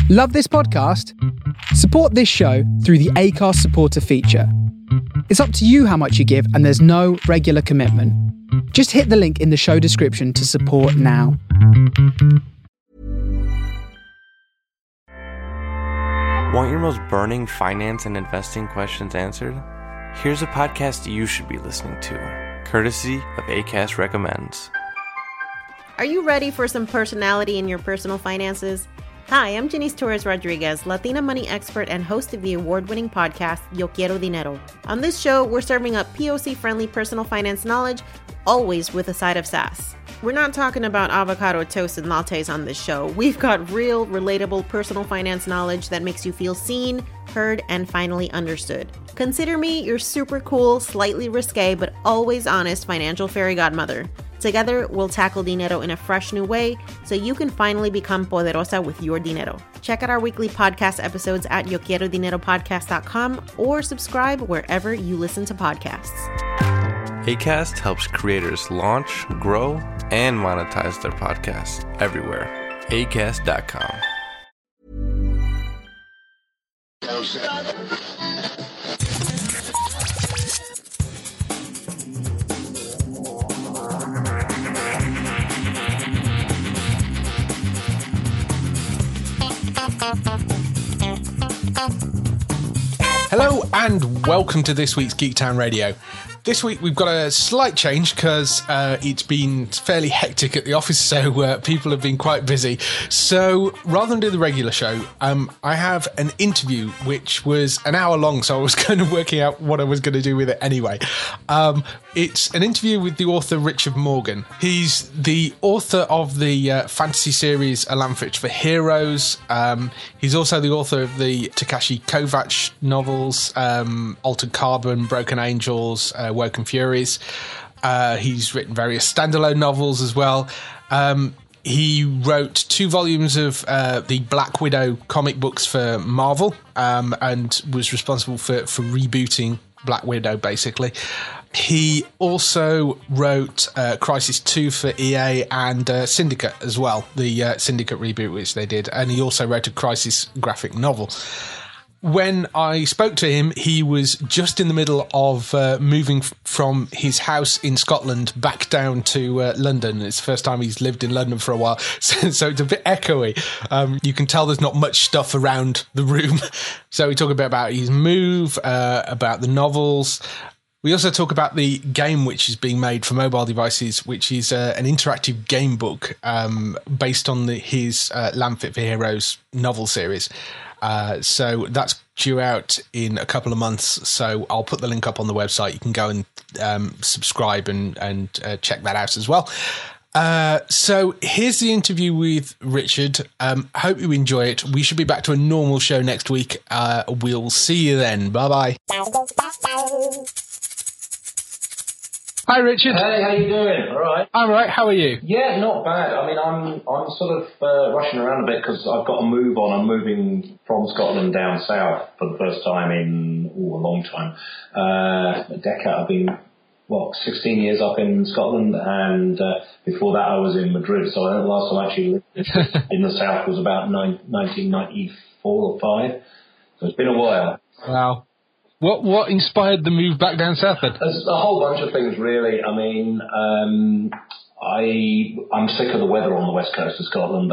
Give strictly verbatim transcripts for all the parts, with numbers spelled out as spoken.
Love this podcast? Support this show through the Acast supporter feature. It's up to you how much you give, and there's no regular commitment. Just hit the link in the show description to support now. Want your most burning finance and investing questions answered? Here's a podcast you should be listening to, courtesy of Acast Recommends. Are you ready for some personality in your personal finances? Hi, I'm Janice Torres Rodriguez, Latina money expert and host of the award-winning podcast, Yo Quiero Dinero. On this show, we're serving up P O C-friendly personal finance knowledge, always with a side of sass. We're not talking about avocado toast and lattes on this show. We've got real, relatable personal finance knowledge that makes you feel seen, heard, and finally understood. Consider me your super cool, slightly risque, but always honest financial fairy godmother. Together, we'll tackle dinero in a fresh new way so you can finally become poderosa with your dinero. Check out our weekly podcast episodes at yo quiero dinero podcast dot com or subscribe wherever you listen to podcasts. Acast helps creators launch, grow, and monetize their podcasts everywhere. acast dot com. Hello and welcome to this week's Geektown Radio. This week we've got a slight change because uh, it's been fairly hectic at the office, so uh, people have been quite busy. So rather than do the regular show, um, I have an interview which was an hour long, so I was kind of working out what I was going to do with it anyway. Um, it's an interview with the author Richard Morgan. He's the author of the uh, fantasy series Alamfitch for Heroes. Um, he's also the author of the Takashi Kovacs novels, um, Altered Carbon, Broken Angels, uh, Woken Furies. Uh, he's written various standalone novels as well. Um, he wrote two volumes of uh, the Black Widow comic books for Marvel, um, and was responsible for, for rebooting Black Widow, basically. He also wrote uh, Crisis two for E A and uh, Syndicate as well, the uh, Syndicate reboot which they did, and he also wrote a Crisis graphic novel. When I spoke to him, he was just in the middle of uh, moving f- from his house in Scotland back down to uh, London. It's the first time he's lived in London for a while, so, so it's a bit echoey. Um, you can tell there's not much stuff around the room. So we talk a bit about his move, uh, about the novels. We also talk about the game which is being made for mobile devices, which is uh, an interactive game book um, based on the, his uh, Alamfitch for Heroes novel series. Uh, so that's due out in a couple of months. So I'll put the link up on the website. You can go and um, subscribe and, and uh, check that out as well. Uh, so here's the interview with Richard. Um, hope you enjoy it. We should be back to a normal show next week. Uh, we'll see you then. Bye-bye. Hi, Richard. Hey, how you doing? All right. I'm all right. How are you? Yeah, not bad. I mean, I'm I'm sort of uh, rushing around a bit because I've got to move on. I'm moving from Scotland down south for the first time in ooh, a long time. Uh, a decade. I've been, what, sixteen years up in Scotland, and uh, before that I was in Madrid. So I think the last time I actually lived in the south was about nineteen ninety-four or five. So it's been a while. Wow. What what inspired the move back down south then? There's a whole bunch of things, really. I mean, um, I, I'm sick of the weather on the west coast of Scotland.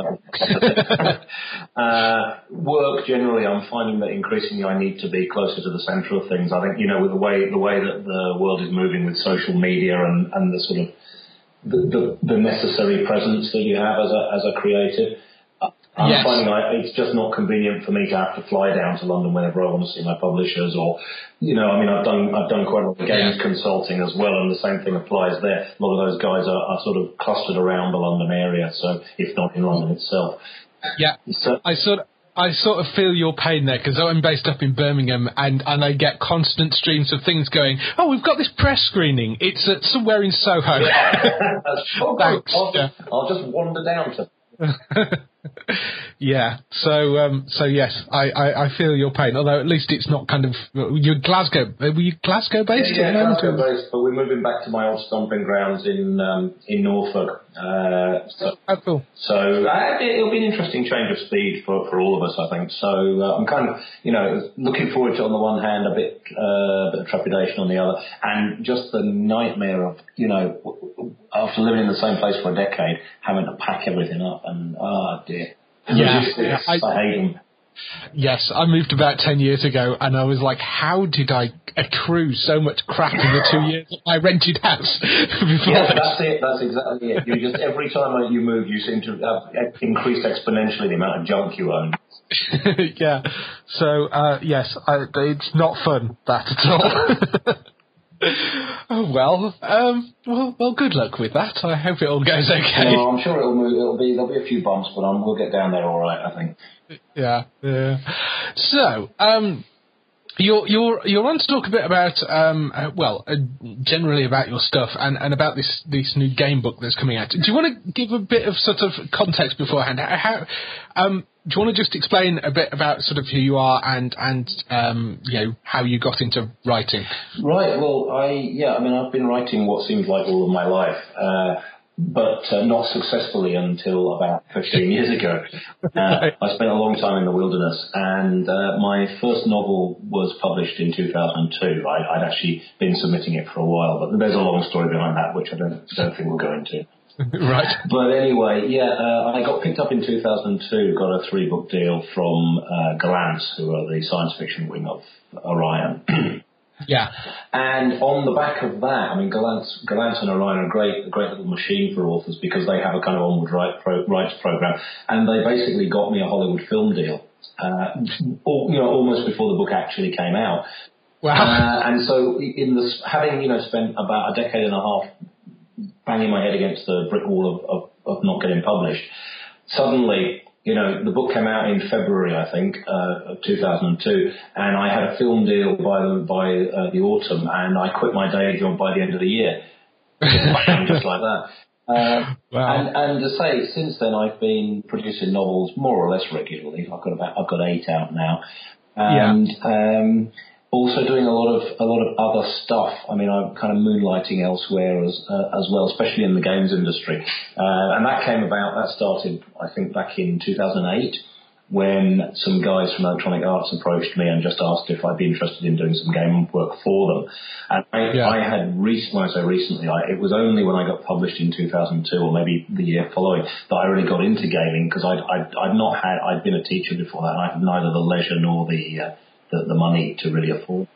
uh, work, generally, I'm finding that increasingly I need to be closer to the centre of things. I think, you know, with the way the way that the world is moving with social media and, and the sort of the, the, the necessary presence that you have as a as a creative, I'm yes. finding I, it's just not convenient for me to have to fly down to London whenever I want to see my publishers, or, you know, I mean, I've done I've done quite a lot of games yeah. consulting as well, and the same thing applies there. A lot of those guys are, are sort of clustered around the London area, so if not in London itself. Yeah, so, I sort of, I sort of feel your pain there, because I'm based up in Birmingham, and, and I get constant streams of things going, oh, we've got this press screening. It's uh, somewhere in Soho. Yeah. oh, Thanks. I'll, just, I'll just wander down to Yeah. So, um, so yes, I, I, I feel your pain. Although at least it's not kind of you're Glasgow. Were you Glasgow based? Yeah, yeah at Glasgow based, but we're moving back to my old stomping grounds in um, in Norfolk. Uh, so, oh, cool. So uh, it'll be an interesting change of speed for, for all of us, I think. So uh, I'm kind of, you know, looking forward to, on the one hand, a bit, uh, bit of trepidation on the other, and just the nightmare of, you know, after living in the same place for a decade, having to pack everything up, and oh dear, yeah, yeah I, I hate them. Yes, I moved about ten years ago, and I was like, how did I accrue so much crap in the two years of my rented house? Yeah, that's it. That's exactly it. You just every time you move, you seem to have increased exponentially the amount of junk you own. Yeah. So uh, yes, I, it's not fun, that at all. Oh well, um, well, well. Good luck with that. I hope it all goes okay. No, I'm sure it'll move. It'll be there'll be a few bumps, but um, we'll get down there all right, I think. Yeah, yeah. So, um, you're you're you're on to talk a bit about um, uh, well, uh, generally about your stuff and, and about this this new game book that's coming out. Do you want to give a bit of sort of context beforehand? How, um, do you want to just explain a bit about sort of who you are and and um, you know, how you got into writing? Right. Well, I yeah. I mean, I've been writing what seems like all of my life. Uh, but uh, not successfully until about fifteen years ago. Uh, I spent a long time in the wilderness, and uh, my first novel was published in two thousand two. I, I'd actually been submitting it for a while, but there's a long story behind that, which I don't, don't think we'll go into. Right. But anyway, yeah, uh, I got picked up in two thousand two, got a three-book deal from uh, Gollancz, who are the science fiction wing of Orion. Yeah. And on the back of that, I mean, Gollancz, Gollancz and Orion are a great, a great little machine for authors because they have a kind of onward right pro, rights program, and they basically got me a Hollywood film deal, uh, all, you know, almost before the book actually came out. Wow. Uh, and so, in the having you know spent about a decade and a half banging my head against the brick wall of, of, of not getting published, suddenly, you know, the book came out in February, I think, uh, of two thousand two, and I had a film deal by the, by uh, the autumn, and I quit my day job by the end of the year, just like that. Uh, wow. And, and to say, since then, I've been producing novels more or less regularly. I've got about, I've got eight out now, and yeah. um, also doing a lot of a lot of other stuff. I mean, I'm kind of moonlighting elsewhere as uh, as well, especially in the games industry. Uh, and that came about. That started, I think, back in two thousand eight, when some guys from Electronic Arts approached me and just asked if I'd be interested in doing some game work for them. And I, yeah. I had recently, when I say recently, I, it was only when I got published in two thousand two, or maybe the year following, that I really got into gaming, because I'd, I'd I'd not had I'd been a teacher before that. And I had neither the leisure nor the uh, The, the money to really afford.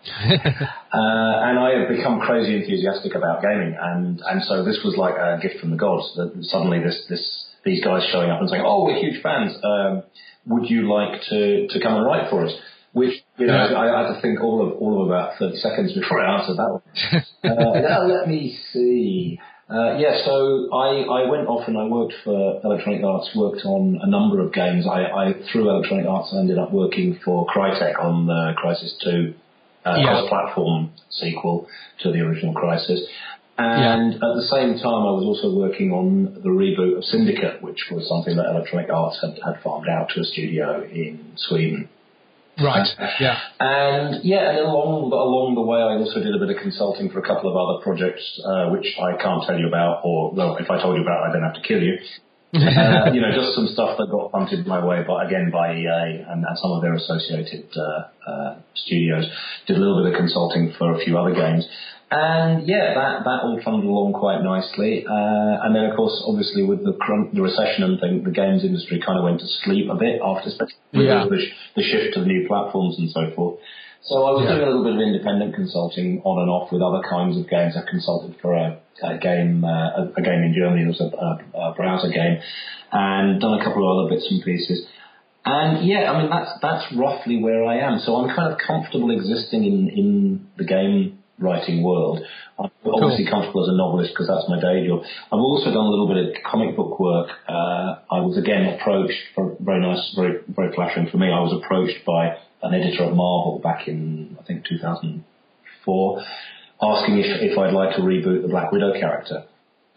uh, and I have become crazy enthusiastic about gaming, and, and so this was like a gift from the gods. That suddenly this, this, these guys showing up and saying, "Oh, we're huge fans. Um, would you like to, to come and write for us?" Which, you know, yeah. I, I had to think all of all of about thirty seconds before I answered that one. uh, now let me see. Uh, yeah, so I, I went off and I worked for Electronic Arts, worked on a number of games. I, I through Electronic Arts, I ended up working for Crytek on the Crysis two uh, yeah. cross-platform sequel to the original Crysis. And yeah. at the same time, I was also working on the reboot of Syndicate, which was something that Electronic Arts had, had farmed out to a studio in Sweden. Right. Yeah. And yeah, and along along the way, I also did a bit of consulting for a couple of other projects, uh, which I can't tell you about, or well, if I told you about, I'd then have to kill you. uh, you know, just some stuff that got punted my way, but again by E A and, and some of their associated uh, uh, studios. Did a little bit of consulting for a few other games. And yeah, that, that all trundled along quite nicely. Uh, and then, of course, obviously with the the recession and thing, the games industry kind of went to sleep a bit after, especially yeah. the, the shift to the new platforms and so forth. So I was yeah. doing a little bit of independent consulting on and off with other kinds of games. I consulted for a, a game, uh, a, a game in Germany. It was a, a, a browser game, and done a couple of other bits and pieces. And yeah, I mean that's that's roughly where I am. So I'm kind of comfortable existing in in the game writing world. I'm obviously cool. comfortable as a novelist because that's my day job. I've also done a little bit of comic book work. Uh, I was again approached, very nice, very very flattering for me. I was approached by an editor at Marvel back in I think two thousand four, asking if if I'd like to reboot the Black Widow character.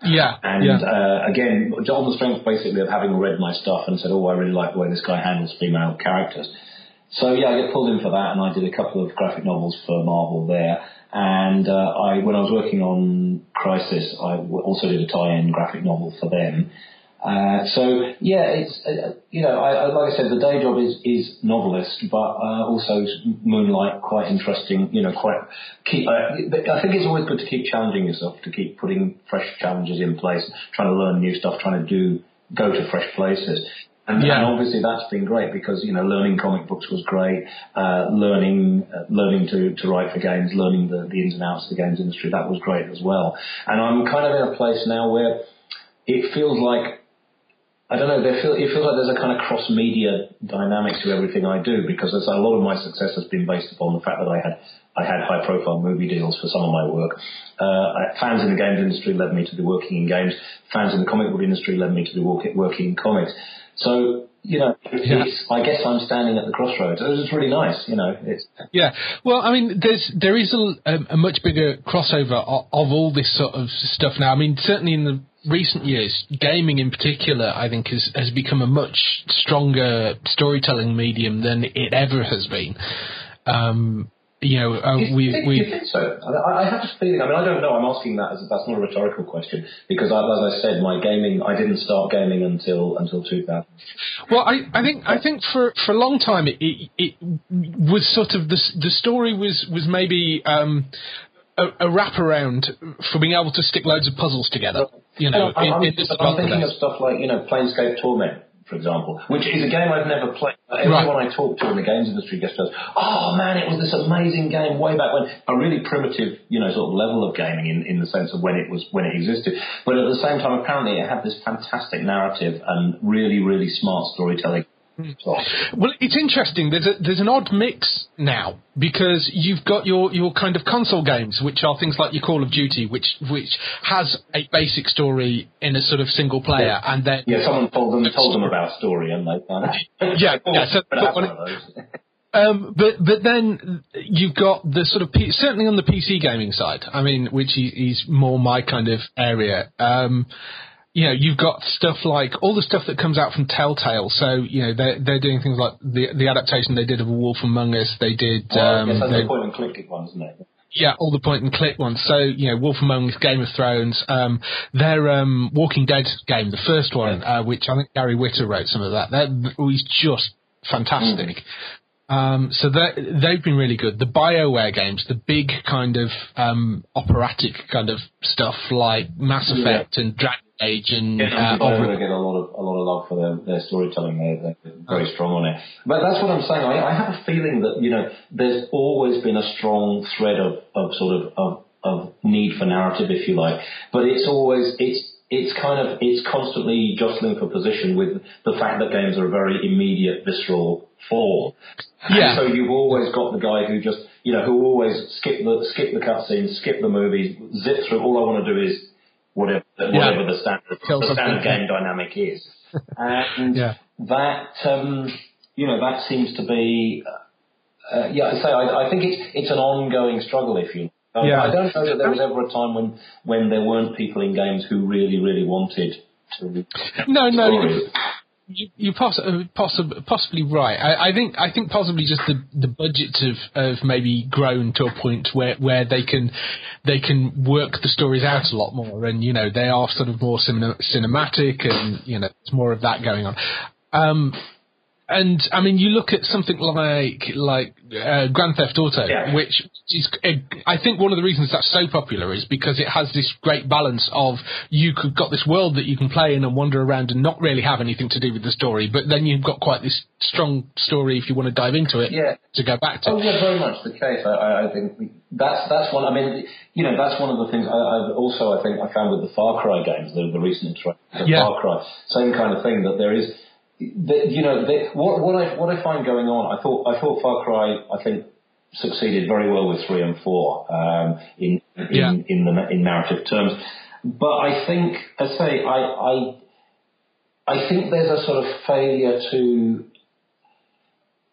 Yeah. And yeah. Uh, again, on the strength basically of having read my stuff and said, oh, I really like the way this guy handles female characters. So yeah, I get pulled in for that, and I did a couple of graphic novels for Marvel there. And uh, I, when I was working on Crisis, I also did a tie-in graphic novel for them. Uh, so yeah, it's uh, you know, I, I, like I said, the day job is is novelist, but uh, also Moonlight, quite interesting. You know, quite keep. Uh, I think it's always good to keep challenging yourself, to keep putting fresh challenges in place, trying to learn new stuff, trying to do go to fresh places. And, yeah. and obviously that's been great because, you know, learning comic books was great, uh, learning uh, learning to, to write for games, learning the, the ins and outs of the games industry, that was great as well. And I'm kind of in a place now where it feels like, I don't know, there feel, it feels like there's a kind of cross-media dynamic to everything I do, because there's a lot of my success has been based upon the fact that I had I had high-profile movie deals for some of my work. Uh, fans in the games industry led me to be working in games. Fans in the comic book industry led me to be work, working in comics. So, you know, yeah. it's, I guess I'm standing at the crossroads. It's really nice, you know. It's yeah. Well, I mean, there's there is a, a much bigger crossover of, of all this sort of stuff now. I mean, certainly in the recent years, gaming in particular, I think, has, has become a much stronger storytelling medium than it ever has been. Um, you know, uh, you we... Think, we you think so? I, I have this feeling, I mean, I don't know, I'm asking that, as that's not a rhetorical question, because I, as I said, my gaming, I didn't start gaming until until two thousand. Well, I, I think I think for, for a long time it, it, it was sort of, the, the story was, was maybe... Um, A, a wraparound for being able to stick loads of puzzles together. You know, I'm, in, I'm, in this I'm thinking of stuff like, you know, Planescape Torment, for example, which is a game I've never played. Everyone right. I talk to in the games industry just goes, oh man, it was this amazing game way back when. A really primitive, you know, sort of level of gaming in, in the sense of when it was when it existed. But at the same time, apparently it had this fantastic narrative and really, really smart storytelling. Well, it's interesting. There's a, there's an odd mix now, because you've got your, your kind of console games, which are things like your Call of Duty, which which has a basic story in a sort of single player, yeah. and then yeah, someone told them told them about story, and they kind of yeah, yeah. So, but, one of those. Um, but but then you've got the sort of P- certainly on the P C gaming side. I mean, which is more my kind of area. Um, You know, you've got stuff like all the stuff that comes out from Telltale. So, you know, they're, they're doing things like the the adaptation they did of A Wolf Among Us. They did... Oh, um, yes, that's they, the point and click ones, isn't it? Yeah, all the point and click ones. So, you know, Wolf Among Us, Game of Thrones, um, their um, Walking Dead game, the first one, yeah. uh, which I think Gary Whitta wrote some of that. That was just fantastic. Mm. Um, so they've been really good. The BioWare games, the big kind of um, operatic kind of stuff like Mass Effect yeah. and Dragon Age and yeah, uh, BioWare get a lot of a lot of love for their, their storytelling. They're, they're very oh. strong on it. But that's what I'm saying. I, I have a feeling that, you know, there's always been a strong thread of, of sort of, of of need for narrative, if you like. But it's always it's it's kind of it's constantly jostling for position with the fact that games are a very immediate, visceral form. Yeah. And so you've always got the guy who just, you know, who always skip the skip the cutscenes, skip the movies, zip through. All I want to do is whatever whatever yeah. the standard Kill the standard something. game dynamic is, and yeah. that um, you know that seems to be uh, yeah. I say I, I think it's it's an ongoing struggle. If you um, yeah. I don't know that there was ever a time when when there weren't people in games who really really wanted to. No, no. You, You, you're poss- possibly possibly right. I, I think I think possibly just the, the budgets have, have maybe grown to a point where, where they can they can work the stories out a lot more, and you know they are sort of more cin- cinematic, and you know there's more of that going on. Um, and I mean, you look at something like like uh, Grand Theft Auto, yeah. which is, I think, one of the reasons that's so popular is because it has this great balance of you could got this world that you can play in and wander around and not really have anything to do with the story, but then you've got quite this strong story if you want to dive into it yeah. to go back to. Oh yeah, very much the case. I, I think that's that's one. I mean, you know, that's one of the things. I, I've also I think I found with the Far Cry games, the, the recent the yeah. Far Cry, same kind of thing that there is. The, you know, the, what, what I what I find going on, I thought I thought Far Cry, I think, succeeded very well with three and four um, in in, yeah. in the in narrative terms. But I think, I say, I I I think there's a sort of failure to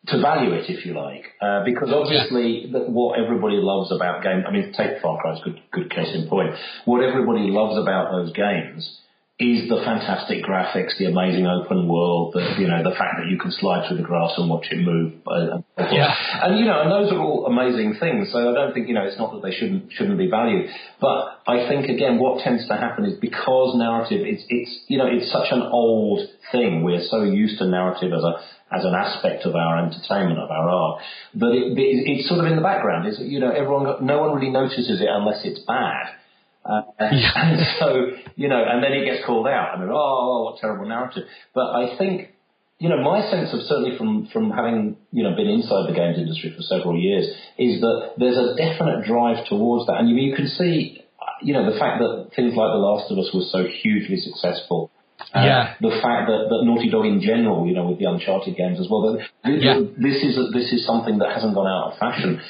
to value it, if you like, uh, because obviously yeah. the, what everybody loves about games, I mean, take Far Cry, good, good case in point. What everybody loves about those games is the fantastic graphics, the amazing open world, the, you know, the fact that you can slide through the grass and watch it move. Uh, yeah. And, you know, and those are all amazing things. So I don't think, you know, it's not that they shouldn't shouldn't be valued. But I think, again, what tends to happen is because narrative, it's, it's you know, it's such an old thing. We're so used to narrative as a as an aspect of our entertainment, of our art, that it, it, it's sort of in the background. It's, you know, everyone, got, no one really notices it unless it's bad. Uh, yeah. And so, you know, and then it gets called out. I mean, oh, what terrible narrative. But I think, you know, my sense of certainly from, from having, you know, been inside the games industry for several years is that there's a definite drive towards that. And you, you can see, you know, the fact that things like The Last of Us was so hugely successful. Uh, yeah. The fact that, that Naughty Dog in general, you know, with the Uncharted games as well, that this, yeah. this is a, this is something that hasn't gone out of fashion.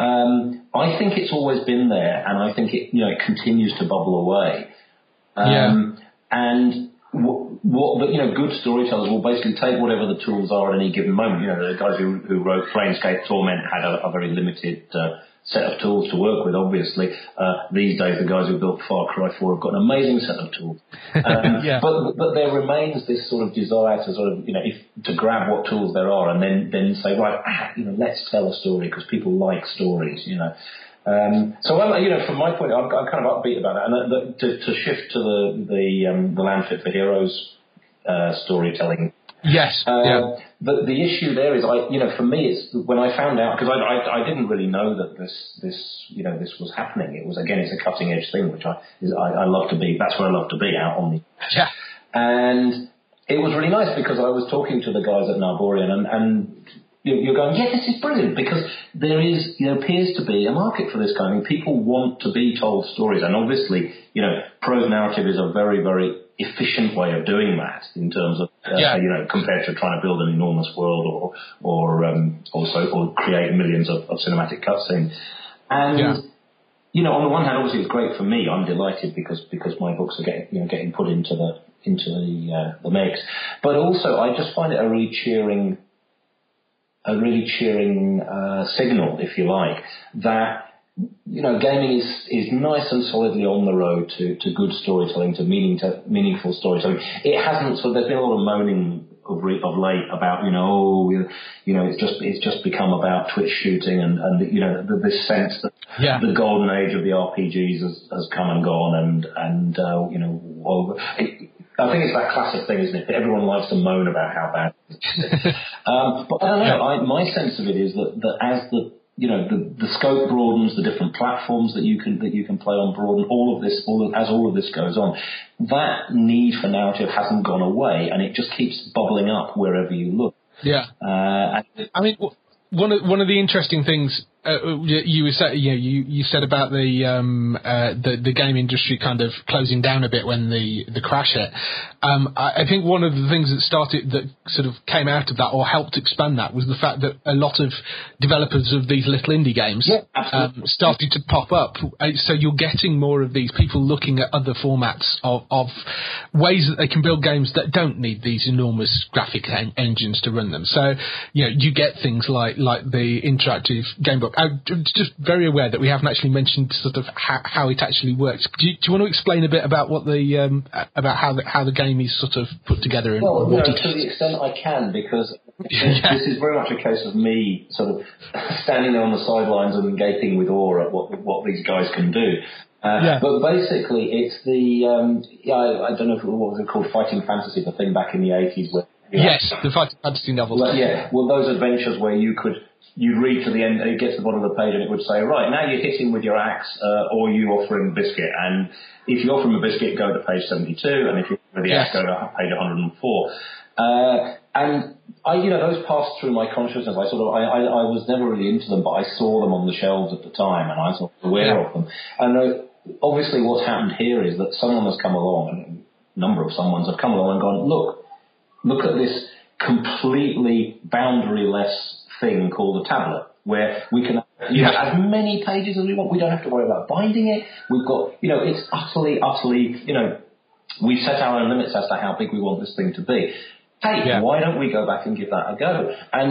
Um, I think it's always been there, and I think it, you know, it continues to bubble away. Um, yeah. And w- what, you know, good storytellers will basically take whatever the tools are at any given moment. You know, the guys who, who wrote Planescape Torment had a, a very limited uh, set of tools to work with, obviously. Uh, these days, the guys who built Far Cry four have got an amazing set of tools. Um, yeah. But but there remains this sort of desire to sort of, you know, if, to grab what tools there are and then, then say, right, ah, you know, let's tell a story because people like stories, you know. Um, so, I'm, you know, from my point, I'm, I'm kind of upbeat about it. And uh, the, to, to shift to the the, um, the Land Fit for Heroes uh, storytelling. Yes. Uh, yeah. The the issue there is, I you know, for me, it's when I found out, because I, I I didn't really know that this this you know this was happening. It was, again, it's a cutting edge thing, which I is, I, I love to be. That's where I love to be, out on the yeah. And it was really nice because I was talking to the guys at Narborian, and and you're going, yeah, this is brilliant, because there is, you know, appears to be a market for this kind of thing. People want to be told stories, and obviously, you know, prose narrative is a very, very efficient way of doing that in terms of, uh, yeah. you know, compared to trying to build an enormous world or or um, also or create millions of, of cinematic cutscenes. And yeah. you know, on the one hand, obviously, it's great for me. I'm delighted because because my books are getting you know getting put into the into the uh, the mix. But also, I just find it a really cheering. a really cheering uh, signal, if you like, that, you know, gaming is, is nice and solidly on the road to, to good storytelling, to, meaning to meaningful storytelling. It hasn't, so there's been a lot of moaning of, re, of late about, you know, oh, you know, it's just it's just become about Twitch shooting and, and you know, this sense that yeah. the golden age of the R P Gs has, has come and gone and, and uh, you know, well, it, I think it's that classic thing, isn't it? That everyone likes to moan about how bad it is. um, but I don't know. I, my sense of it is that, that as the you know the, the scope broadens, the different platforms that you can that you can play on broaden, all of this, all of, as all of this goes on, that need for narrative hasn't gone away, and it just keeps bubbling up wherever you look. Yeah. Uh, and, I mean, one of one of the interesting things. Uh, you were say, you, know, you you said about the um uh, the the game industry kind of closing down a bit when the the crash hit. Um, I, I think one of the things that started that sort of came out of that or helped expand that was the fact that a lot of developers of these little indie games yeah, um, started to pop up. So you're getting more of these people looking at other formats of, of ways that they can build games that don't need these enormous graphic en- engines to run them. So you know you get things like like the interactive game book. I'm just very aware that we haven't actually mentioned sort of how, how it actually works. Do you, do you want to explain a bit about what the um, about how the, how the game is sort of put together? And well, what you know, it to the extent I can, because yeah. this is very much a case of me sort of standing there on the sidelines and gaping with awe at what what these guys can do. Uh, yeah. But basically, it's the um, yeah I, I don't know if, what was it called, Fighting Fantasy, the thing back in the eighties where. Yes, the Fighting Fantasy novels. Well, yeah, well, those adventures where you could, you'd read to the end, it gets to the bottom of the page and it would say, right, now you hit him with your axe, uh, or you offer him a biscuit. And if you offer him a biscuit, go to page seventy-two, and if you offer the yes. axe, go to page one hundred four. Uh, and I, you know, those passed through my consciousness. I sort of, I, I, I was never really into them, but I saw them on the shelves at the time, and I was aware yeah. of them. And uh, obviously what's happened here is that someone has come along, a number of someones have come along and gone, look, Look at this completely boundary-less thing called a tablet, where we can you know, as many pages as we want. We don't have to worry about binding it. We've got, you know, it's utterly, utterly, you know, we set our own limits as to how big we want this thing to be. Hey, yeah. why don't we go back and give that a go? And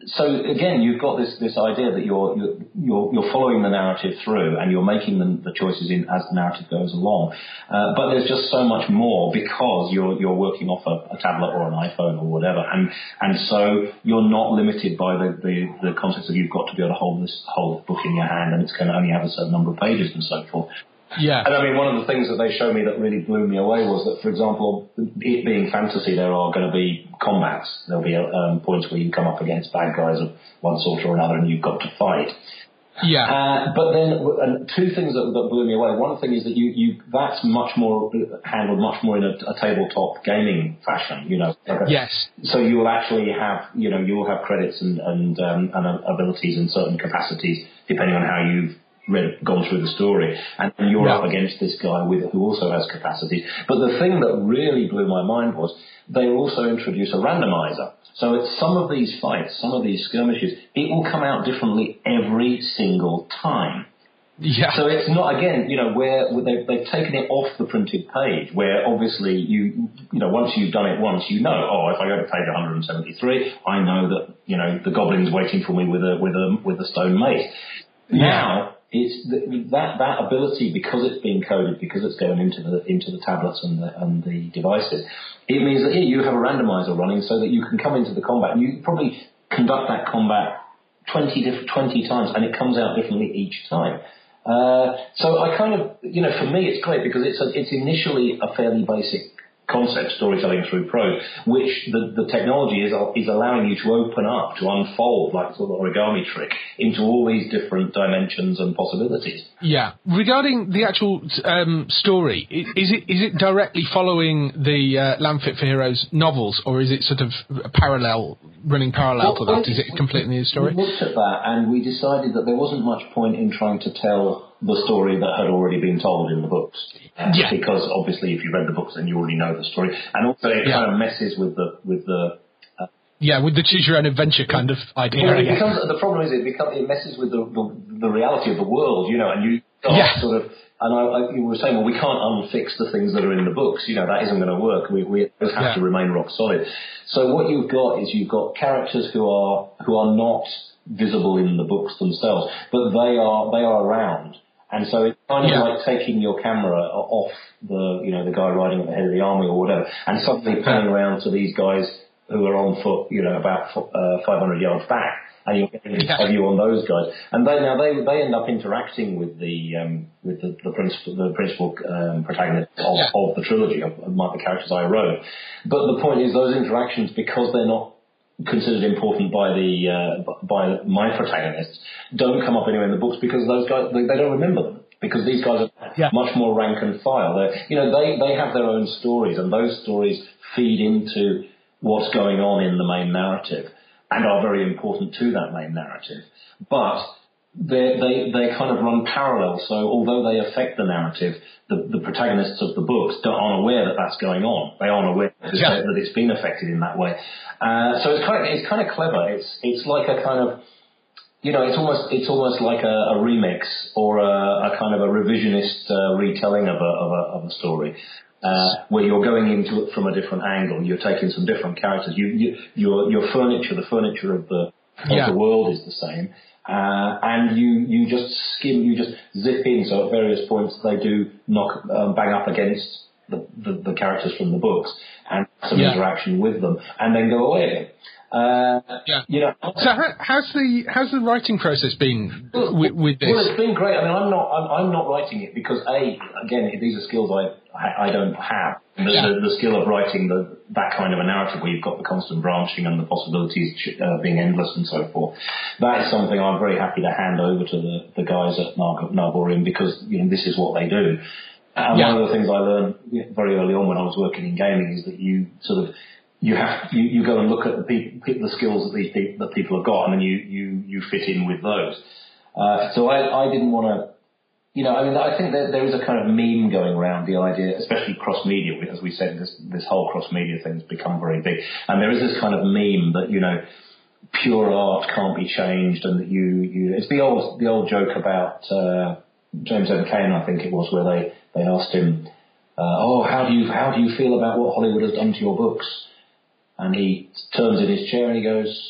so again, you've got this this idea that you're you're you're following the narrative through, and you're making the, the choices in as the narrative goes along. Uh, but there's just so much more because you're you're working off a, a tablet or an iPhone or whatever, and and so you're not limited by the, the the context of you've got to be able to hold this whole book in your hand, and it's going to only have a certain number of pages and so forth. Yeah. And I mean, one of the things that they showed me that really blew me away was that, for example, it being fantasy, there are going to be combats. There'll be um, points where you come up against bad guys of one sort or another and you've got to fight. Yeah. Uh, but then, and two things that, that blew me away. One thing is that you, you that's much more handled much more in a, a tabletop gaming fashion, you know. Yes. So you will actually have, you know, you will have credits and, and, um, and abilities in certain capacities depending on how you've read, gone through the story, and you're yeah. up against this guy with who also has capacity. But the thing that really blew my mind was they also introduce a randomizer. So it's some of these fights, some of these skirmishes, it will come out differently every single time. Yeah. So it's not, again, you know, where they've, they've taken it off the printed page, where obviously you, you know, once you've done it once, you know, oh, if I go to page one hundred seventy-three, I know that, you know, the goblin's waiting for me with a with a with a stone mace. Yeah. Now, it's the, that that ability, because it's being coded, because it's going into the into the tablets and the and the devices, it means that here you have a randomizer running so that you can come into the combat and you probably conduct that combat twenty, twenty times, and it comes out differently each time. Uh, so I kind of, you know, for me it's great because it's a, it's initially a fairly basic concept, storytelling through prose, which the, the technology is is allowing you to open up, to unfold like a sort of origami trick into all these different dimensions and possibilities. Yeah. Regarding the actual um, story, is it is it directly following the uh, Land Fit for Heroes novels, or is it sort of parallel, running parallel well, to that? Is it completely new story? We looked at that and we decided that there wasn't much point in trying to tell the story that had already been told in the books. Uh, yeah. Because obviously if you read the books then you already know the story. And also it yeah. kind of messes with the... With the uh, yeah, with the choose-your-own-adventure kind of idea. Well, it becomes, the problem is it, becomes, it messes with the, the, the reality of the world, you know, and you start yeah. sort of... And I, I, you were saying, well, we can't unfix the things that are in the books. You know, that isn't going to work. We, we have yeah. to remain rock solid. So what you've got is you've got characters who are who are not visible in the books themselves, but they are they are around. And so it's kind of yeah. like taking your camera off the, you know, the guy riding at the head of the army or whatever, and suddenly panning around to these guys who are on foot, you know, about uh, five hundred yards back, and you're getting yeah. a view on those guys. And they now they they end up interacting with the um, with the, the principal the principal um, protagonists of, yeah. of the trilogy of, of the characters I wrote. But the point is, those interactions, because they're not considered important by the uh, by my protagonists, don't come up anywhere in the books because those guys they, they don't remember them, because these guys are yeah. much more rank and file. They're, you know, they they have their own stories, and those stories feed into what's going on in the main narrative and are very important to that main narrative. But they they they kind of run parallel. So although they affect the narrative, the, the protagonists of the books aren't aware that that's going on. They aren't aware that, yeah. that it's been affected in that way. Uh, so it's kind of it's kind of clever. It's it's like a kind of, you know, it's almost it's almost like a, a remix or a, a kind of a revisionist uh, retelling of a of a, of a story. Uh, where you're going into it from a different angle, you're taking some different characters. You, you, your your furniture, the furniture of the of yeah. the world is the same. Uh, and you, you just skim, you just zip in, so at various points they do knock, um, bang up against the, the, the characters from the books and some yeah. interaction with them, and then go away again. Uh, yeah. You know. So how, how's the how's the writing process been well, with, with this? Well, it's been great. I mean, I'm not I'm, I'm not writing it because a again these are skills I I, I don't have. The, yeah. the, the skill of writing the, that kind of a narrative where you've got the constant branching and the possibilities uh, being endless and so forth. That is something I'm very happy to hand over to the, the guys at Narborian, because you know this is what they do. And yeah. one of the things I learned very early on when I was working in gaming is that you sort of you have you, you go and look at the people, the skills that these people, that people have got, and then you you you fit in with those. Uh, so I I didn't want to. You know, I mean, I think that there is a kind of meme going around, the idea, especially cross-media, as we said, this, this whole cross-media thing has become very big. And there is this kind of meme that, you know, pure art can't be changed, and that you, you it's the old, the old joke about, uh, James M. Cain, I think it was, where they, they asked him, uh, oh, how do you, how do you feel about what Hollywood has done to your books? And he turns in his chair and he goes,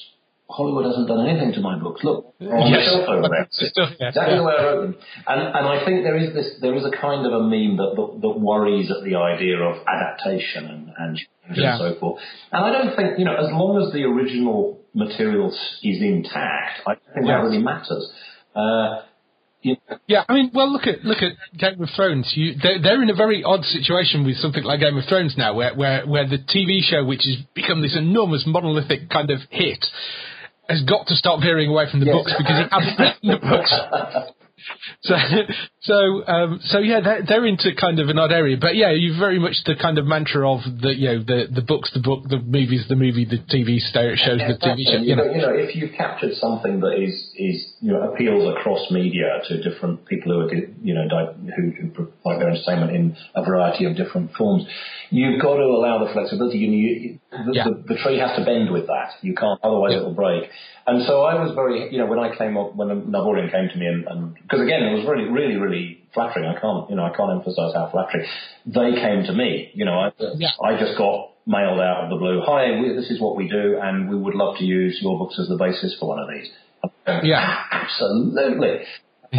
Hollywood hasn't done anything to my books. Look, they're on yes. the shelf over there. Stuff, yeah. Exactly yeah. the way I wrote them. And, and I think there is this, there is a kind of a meme that, that, that worries at the idea of adaptation and, and change yeah. and so forth. And I don't think, you know, as long as the original material is intact, I don't think yes. that really matters. Uh, Yeah, I mean, well, look at look at Game of Thrones. You, they're, they're in a very odd situation with something like Game of Thrones now, where, where, where the T V show, which has become this enormous monolithic kind of hit, has got to start veering away from the yes. books because it hasn't written the books. So, so, um, so yeah, they're, they're into kind of an odd area. But yeah, you're very much the kind of mantra of the, you know, the, the books, the book, the movies, the movie, the T V shows, the T V show. You know, you know, if you've captured something that is, is you know, appeals across media to different people who are, you know, who, who provide their entertainment in a variety of different forms, you've got to allow the flexibility. You, you, the, yeah. the, the tree has to bend with that. You can't, otherwise yeah. it'll break. And so I was very, you know, when I came up, when Navorian came to me, and, and because again, it was really, really, really flattering. I can't, you know, I can't emphasize how flattering. They came to me, you know, I, yeah. I just got mailed out of the blue. Hi, we, this is what we do, and we would love to use your books as the basis for one of these. Yeah, absolutely.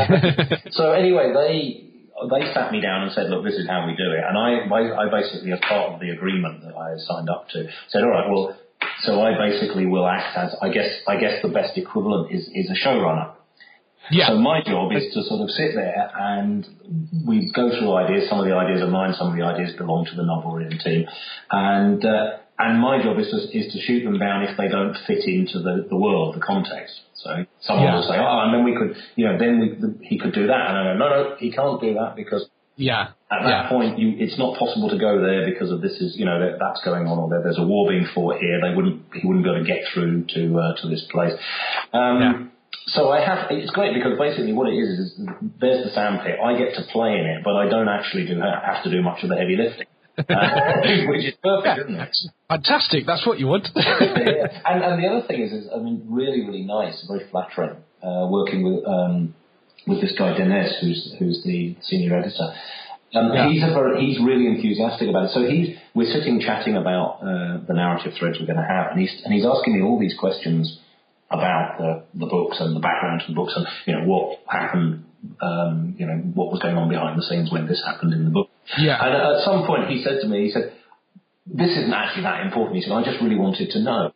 So anyway, they. They sat me down and said, look, this is how we do it. And I, I basically, as part of the agreement that I signed up to, said, all right, well, so I basically will act as, I guess, I guess the best equivalent is, is a showrunner. Yeah. So my job is to sort of sit there and we go through ideas. Some of the ideas are mine, some of the ideas belong to the Navorian team. And, uh, and my job is to, is to shoot them down if they don't fit into the, the world, the context. So someone yeah. will say, oh, and then we could, you know, then we, he could do that. And I go, no, no, he can't do that because yeah. at that yeah. point, you, it's not possible to go there because of this is, you know, that, that's going on, or there, there's a war being fought here. They wouldn't, he wouldn't be able to get through to, uh, to this place. Um, yeah. So I have, it's great because basically what it is, is there's the sandpit. I get to play in it, but I don't actually do have to do much of the heavy lifting. uh, which is perfect, isn't it? Fantastic. That's what you want. yeah. and, and the other thing is, is, I mean, really, really nice, very flattering, uh, working with um, with this guy Dennis, who's who's the senior editor. Um, yeah. He's a very, he's really enthusiastic about it. So he's we're sitting chatting about uh, the narrative threads we're going to have, and he's and he's asking me all these questions about the the books and the background to the books, and you know what happened. Um, you know, what was going on behind the scenes when this happened in the book. Yeah. And at some point he said to me, he said, this isn't actually that important. He said, I just really wanted to know.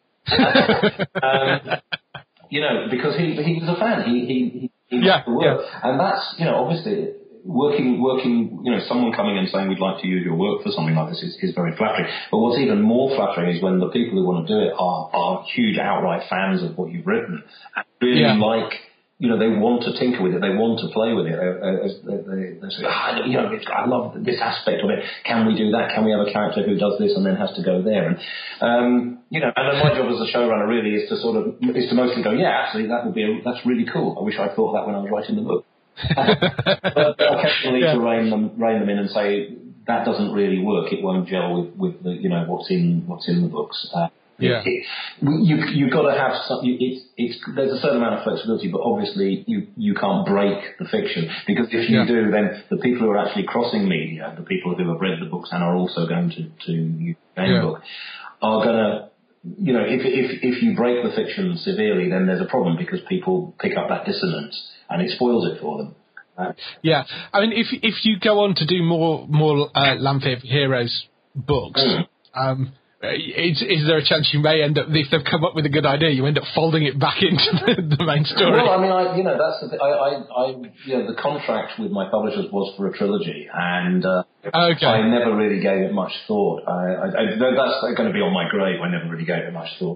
um, you know, because he he was a fan. He, he, he, he yeah, the work. Yeah. And that's, you know, obviously working, working, you know, someone coming and saying we'd like to use your work for something like this is, is very flattering. But what's even more flattering is when the people who want to do it are, are huge outright fans of what you've written and really yeah. like, you know, they want to tinker with it. They want to play with it. They, they, they say, oh, you know, I love this aspect of it. Can we do that? Can we have a character who does this and then has to go there? And, um, you know, and then my job as a showrunner really is to sort of, is to mostly go, yeah, actually, that would be, a, that's really cool. I wish I thought that when I was writing the book. But occasionally yeah. to rein them, rein them in and say, that doesn't really work. It won't gel with, with the, you know, what's in, what's in the books. Uh, Yeah, it, you you've got to have some. It's it's there's a certain amount of flexibility, but obviously you, you can't break the fiction because if you yeah. do, then the people who are actually crossing media, the people who have read the books and are also going to to use the game yeah. book, are going to, you know, if if if you break the fiction severely, then there's a problem because people pick up that dissonance and it spoils it for them. Uh, yeah, I mean, if if you go on to do more more uh, Lanfear Heroes books. Mm. Um, Is, is there a chance you may end up, if they've come up with a good idea, you end up folding it back into the, the main story? Well, I mean, I, you know, that's the thing. I, I, I, you know, the contract with my publishers was for a trilogy, and uh, okay. I never really gave it much thought. I, I, I, that's going to be on my grave. I never really gave it much thought.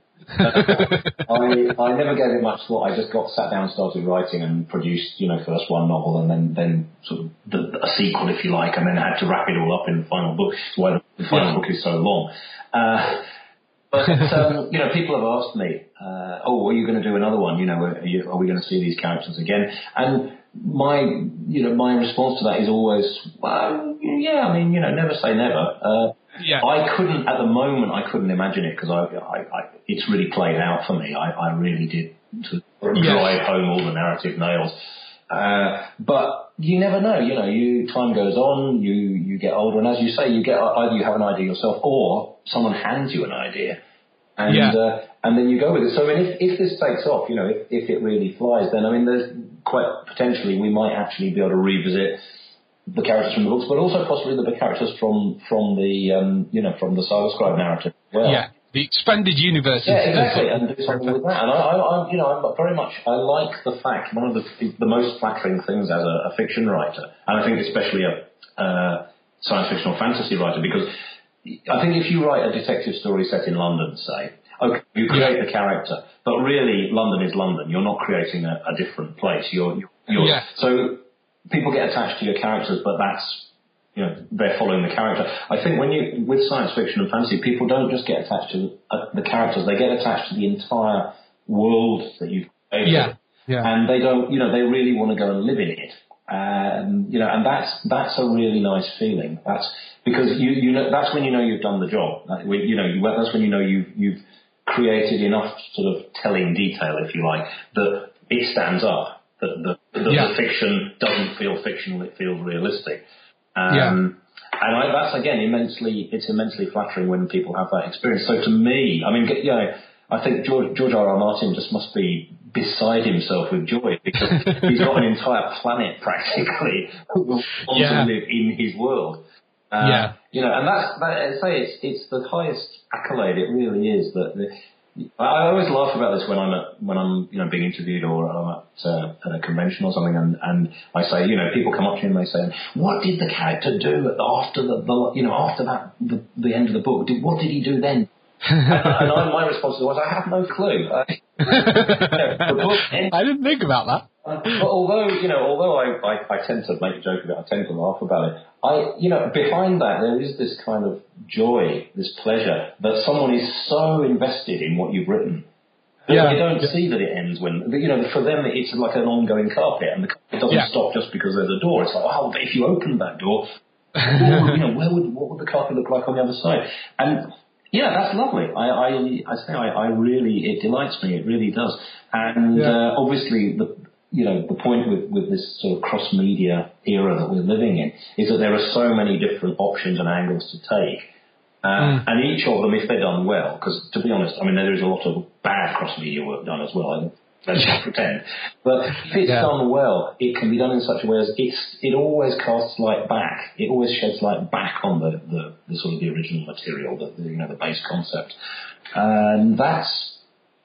I, I never gave it much thought. I just got sat down, started writing, and produced, you know, first one novel, and then then sort of the, a sequel, if you like, and then had to wrap it all up in the final book. That's why the final yeah. book is so long. Uh, but, um, you know, people have asked me, uh, oh, are you going to do another one? You know, are, you, are we going to see these characters again? And my, you know, my response to that is always, well, yeah, I mean, you know, never say never. Uh, yeah. I couldn't, at the moment, I couldn't imagine it because I, I, I, it's really played out for me. I, I really did to drive yes. home all the narrative nails. Uh, but you never know, you know, you, time goes on, you, you get older, and as you say, you get, either you have an idea yourself or someone hands you an idea. And, yeah. uh, and then you go with it. So I mean, if, if this takes off, you know, if, if it really flies, then I mean, there's quite potentially we might actually be able to revisit the characters from the books, but also possibly the characters from from the um, you know from the Saga Scribe narrative as well. Yeah, the expanded universe. Yeah, exactly, and do something with that. And I, I, I you know, I'm very much I like the fact one of the the most flattering things as a, a fiction writer, and I think especially a uh, science fiction or fantasy writer, because I think if you write a detective story set in London, say, okay, you create yeah. the character, but really London is London. You're not creating a, a different place. You're, you're, you're yeah. so. People get attached to your characters, but that's, you know, they're following the character. I think when you, with science fiction and fantasy, people don't just get attached to uh, the characters, they get attached to the entire world that you've created. Yeah, yeah. And they don't, you know, they really want to go and live in it. Um, you know, and that's, that's a really nice feeling. That's because you, you know, that's when you know you've done the job. That, you know, that's when you know you've, you've created enough sort of telling detail, if you like, that it stands up. That the, the, yeah. the fiction doesn't feel fictional; it feels realistic. Um, yeah. And I, that's again immensely. It's immensely flattering when people have that experience. So to me, I mean, you know, I think George, George R. R. Martin just must be beside himself with joy because he's got an entire planet practically who wants yeah. to live in his world. Uh, yeah. You know, and that's that, I say it's it's the highest accolade. It really is that. The, I always laugh about this when I'm at, when I'm you know being interviewed or I'm at, uh, at a convention or something, and, and I say, you know, people come up to me and they say, what did the character do after the, the you know after that the, the end of the book? Did, what did he do then? and and I, my response was, I have no clue. Uh, the book ends, I didn't think about that. Uh, but although you know, although I, I, I tend to make a joke about it, I tend to laugh about it. I, you know, behind that there is this kind of joy, this pleasure that someone is so invested in what you've written. Yeah. They don't yeah. see that it ends when, you know, for them it's like an ongoing carpet, and the carpet doesn't yeah. stop just because there's a door. It's like, oh, but if you opened that door, you know, where would what would the carpet look like on the other side? And yeah, that's lovely. I, I, I say, I, I really, it delights me. It really does. And yeah. uh, obviously the. You know, the point with, with this sort of cross-media era that we're living in is that there are so many different options and angles to take. Uh, mm. And each of them, if they're done well, because to be honest, I mean, there is a lot of bad cross-media work done as well, let's not pretend. But if it's yeah. done well, it can be done in such a way as it's, it always casts light back. It always sheds light back on the, the, the sort of the original material, the, the, you know, the base concept. And that's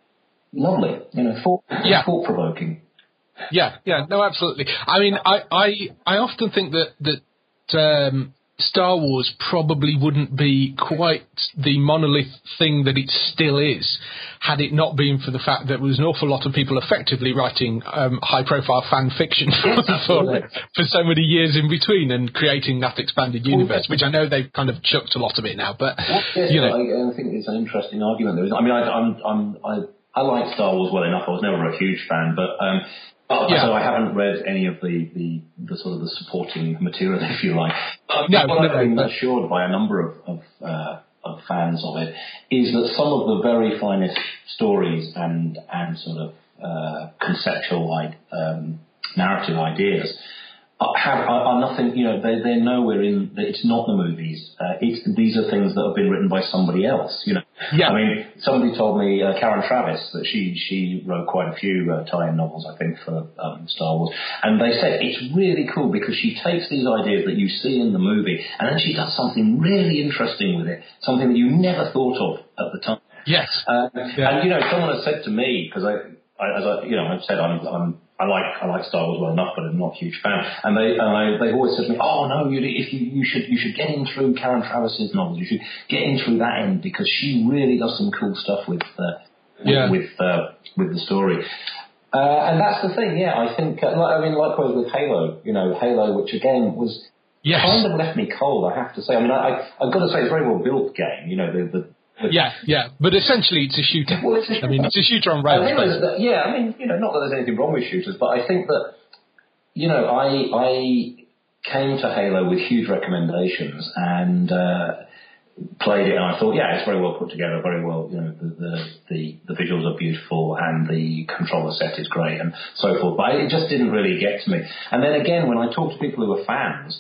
lovely, you know, thought, yeah. thought-provoking. Yeah, yeah, no, absolutely. I mean, I, I, I often think that that um, Star Wars probably wouldn't be quite the monolith thing that it still is, had it not been for the fact that there was an awful lot of people effectively writing um, high-profile fan fiction for, for, for so many years in between and creating that expanded universe, which I know they've kind of chucked a lot of it now. But yes, you know, I, I think it's an interesting argument. There is. I mean, I, I'm, I'm, I, I like Star Wars well enough. I was never a huge fan, but. Um, Oh, yeah. So I haven't read any of the, the, the sort of the supporting material, if you like. Um, no, what no, I've been no. assured by a number of of, uh, of fans of it is that some of the very finest stories and and sort of uh, conceptual um, narrative ideas have are, are nothing. You know, they they're nowhere in. It's not the movies. Uh, it's these are things that have been written by somebody else. You know. Yeah. I mean, somebody told me, uh, Karen Travis, that she she wrote quite a few uh, tie-in novels, I think, for um, Star Wars. And they said it's really cool because she takes these ideas that you see in the movie and then she does something really interesting with it, something that you never thought of at the time. Yes. Uh, yeah. And, you know, someone has said to me, because I, I, as I, you know, I've said I'm, I'm I like I like Star Wars well enough, but I'm not a huge fan. And they and I, they've always said to me, "Oh no, you if you you should you should get in through Karen Travis's novels. You should get in through that end because she really does some cool stuff with uh, yeah. with with, uh, with the story." Uh, and that's the thing, yeah. I think uh, I mean likewise with Halo, you know, Halo, which again was yes. kind of left me cold. I have to say. I mean, I, I I've got to say it's a very well built game. You know, the the Yeah, yeah, but essentially it's a shooter. Well, it's a shooter. I mean, it's a shooter on rails. That, yeah, I mean, you know, not that there's anything wrong with shooters, but I think that, you know, I I came to Halo with huge recommendations and uh, played it, and I thought, yeah, it's very well put together, very well, you know, the the the, the visuals are beautiful and the controller set is great and so forth. But it just didn't really get to me. And then again, when I talk to people who are fans,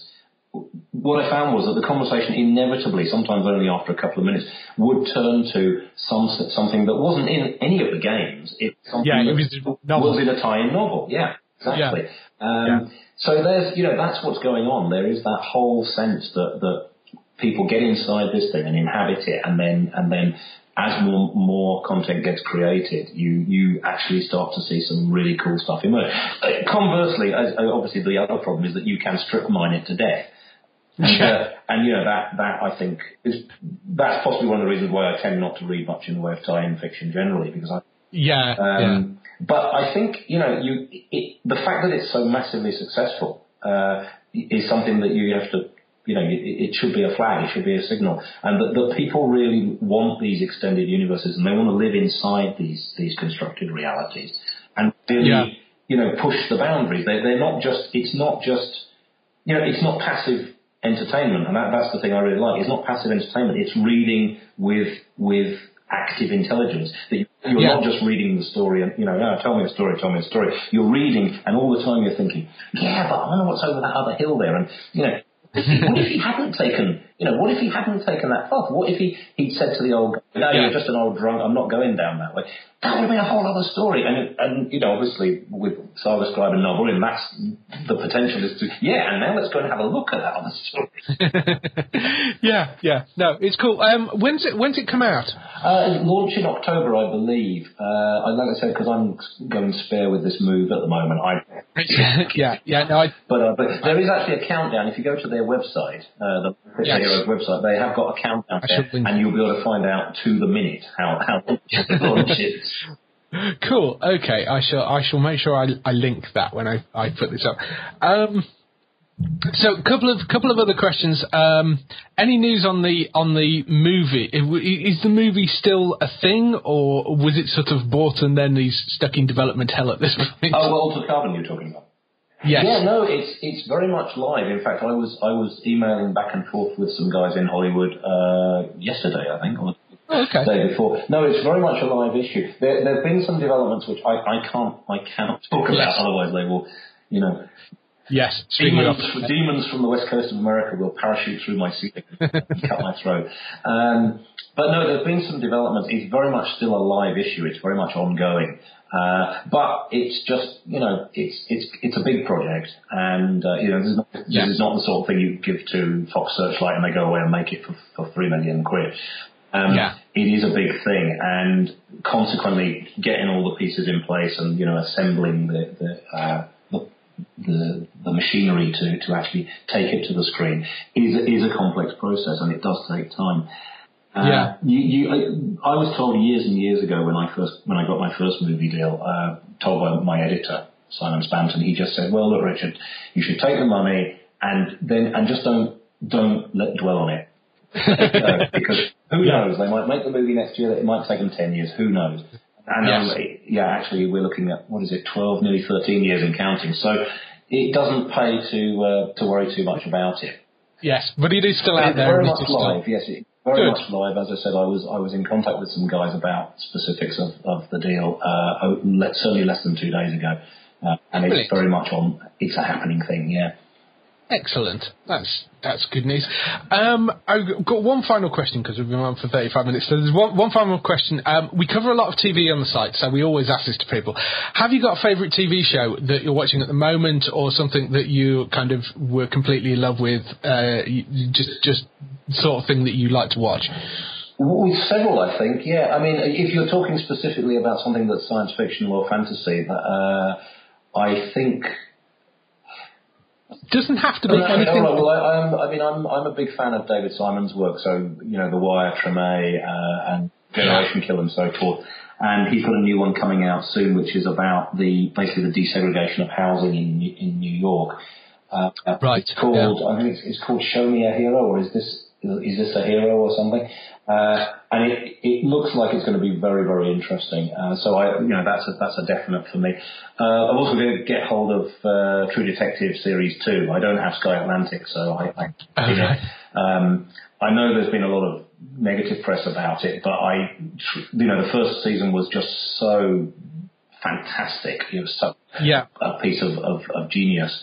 what I found was that the conversation inevitably, sometimes only after a couple of minutes, would turn to some something that wasn't in any of the games. It something yeah, it was, that was in a tie-in novel. Yeah, exactly. Yeah. Um, yeah. So there's, you know, that's what's going on. There is that whole sense that that people get inside this thing and inhabit it, and then and then as more more content gets created, you you actually start to see some really cool stuff emerge. Uh, conversely, as, uh, obviously, the other problem is that you can strip mine it to death. And, uh, and you know that that I think is that's possibly one of the reasons why I tend not to read much in the way of tie-in fiction generally, because I yeah, um, yeah. But I think you know you it, the fact that it's so massively successful uh, is something that you have to you know it, it should be a flag, it should be a signal, and that, that people really want these extended universes and they want to live inside these these constructed realities and really yeah. you know push the boundaries. They, they're not just it's not just you know it's not passive entertainment, and that, that's the thing I really like. It's not passive entertainment. It's reading with with active intelligence. That you're yeah. not just reading the story and you know, oh, tell me a story, tell me a story. You're reading, and all the time you're thinking, yeah, but I wonder what's over that other hill there, and you know, what if he hadn't taken, you know, what if he hadn't taken that path? What if he he'd said to the old guy, no, yeah. you're just an old drunk. I'm not going down that way. That would have been a whole other story. And, and you know, obviously, with Saga Scribe and novel, and that's the potential is to, yeah, and now let's go and have a look at that other story. yeah, yeah. No, it's cool. Um, when's it, when's it come out? Uh, launch in October, I believe. Uh, like I said, because I'm going spare with this move at the moment. I yeah, yeah, no, I... But, uh, but there is actually a countdown. If you go to their website, uh, the yes. Heroes website, they have got a countdown there, and you'll be able to find out to the minute how, how the launch is. Cool. Okay, I shall. I shall make sure I, I link that when I, I put this up. Um, so, a couple of couple of other questions. Um, any news on the on the movie? Is the movie still a thing, or was it sort of bought and then he's stuck in development hell at this point? Oh, well, Altered Carbon you're talking about. Yes. Yeah, no, it's it's very much live. In fact, I was I was emailing back and forth with some guys in Hollywood uh, yesterday, I think, or Oh, okay. the day before. No, it's very much a live issue. There there have been some developments which I, I can't I cannot talk about, yes. otherwise they will, you know. Yes, demons, demons from the west coast of America will parachute through my ceiling and cut my throat. Um, but no, there's been some developments. It's very much still a live issue. It's very much ongoing. Uh, but it's just, you know, it's it's it's a big project, and uh, you know, this is, not, yeah. this is not the sort of thing you give to Fox Searchlight and they go away and make it for, for three million quid. Um, yeah. It is a big thing, and consequently, getting all the pieces in place and you know, assembling the the uh, the, the, the machinery to, to actually take it to the screen is is a complex process, and it does take time. Uh, yeah. You, you, I, I was told years and years ago when I first when I got my first movie deal, uh, told by my editor Simon Spanton, he just said, "Well, look, Richard, you should take the money and then and just don't don't let dwell on it." uh, because who knows? They might make the movie next year. It might take them ten years. Who knows? And yes. um, yeah, actually, we're looking at what is it, twelve, nearly thirteen years in counting. So it doesn't pay to uh, to worry too much about it. Yes, but it is still out it's there. Very much live. Yes, it, very Good. much live. As I said, I was I was in contact with some guys about specifics of, of the deal. Uh, oh, certainly less than two days ago, uh, and it's Brilliant. very much on. It's a happening thing. Yeah. Excellent. That's that's good news. Um, I've got one final question because we've been on for thirty-five minutes. So there's one, one final question. Um, we cover a lot of T V on the site, so we always ask this to people. Have you got a favourite T V show that you're watching at the moment, or something that you kind of were completely in love with, uh, just just sort of thing that you like to watch? With several, I think. Yeah, I mean, if you're talking specifically about something that's science fiction or fantasy, uh, I think. Doesn't have to be no, anything. No, no, well, I, I'm, I mean, I'm I'm a big fan of David Simon's work. So you know, The Wire, Treme, uh, and Generation Kill, and so forth. And he's got a new one coming out soon, which is about the basically the desegregation of housing in in New York. Uh, right. It's called. Yeah. I think it's, it's called Show Me a Hero, or is this is this a hero or something? Uh, and it, it looks like it's going to be very, very interesting. Uh, so I, you know, that's a, that's a definite for me. Uh, I'm also going to get hold of uh, True Detective Series two. I don't have Sky Atlantic, so I, I okay. you know, um, I know there's been a lot of negative press about it, but I, you know, the first season was just so fantastic. It was such yeah. a piece of, of, of genius.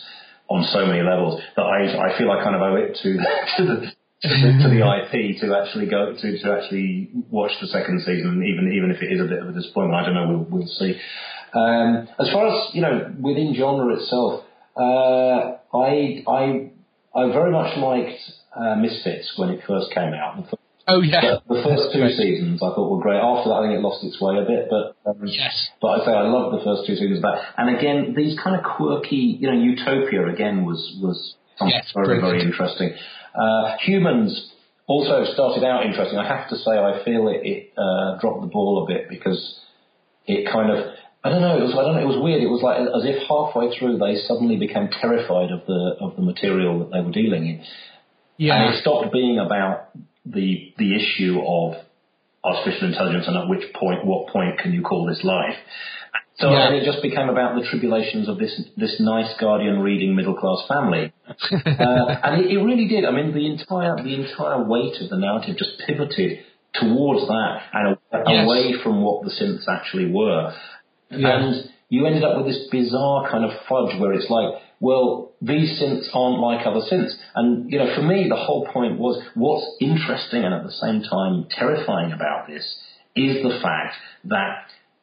on so many levels that I, I feel I kind of owe it to, to the, to the, to the I P to actually go to, to actually watch the second season, even, even if it is a bit of a disappointment. I don't know. We'll, we'll see. Um, as far as, you know, within genre itself, uh, I, I, I very much liked, uh, Misfits when it first came out. The Oh yeah, the, the first two seasons I thought were great. After that, I think it lost its way a bit, but um, yes. But I say I loved the first two seasons of that. And again, these kind of quirky, you know, Utopia again was was something yes, very brilliant. very interesting. Uh, Humans also started out interesting. I have to say, I feel it, it uh, dropped the ball a bit because it kind of. I don't know. It was. I don't know. It was weird. It was like as if halfway through they suddenly became terrified of the of the material that they were dealing in. Yeah. And it stopped being about the the issue of artificial intelligence and at which point, what point can you call this life? So yeah. and it just became about the tribulations of this this nice Guardian reading middle class family, uh, and it, it really did. I mean, the entire the entire weight of the narrative just pivoted towards that and yes. away from what the synths actually were, yeah. and you ended up with this bizarre kind of fudge where it's like, well, these synths aren't like other synths. And, you know, for me, the whole point was what's interesting and at the same time terrifying about this is the fact that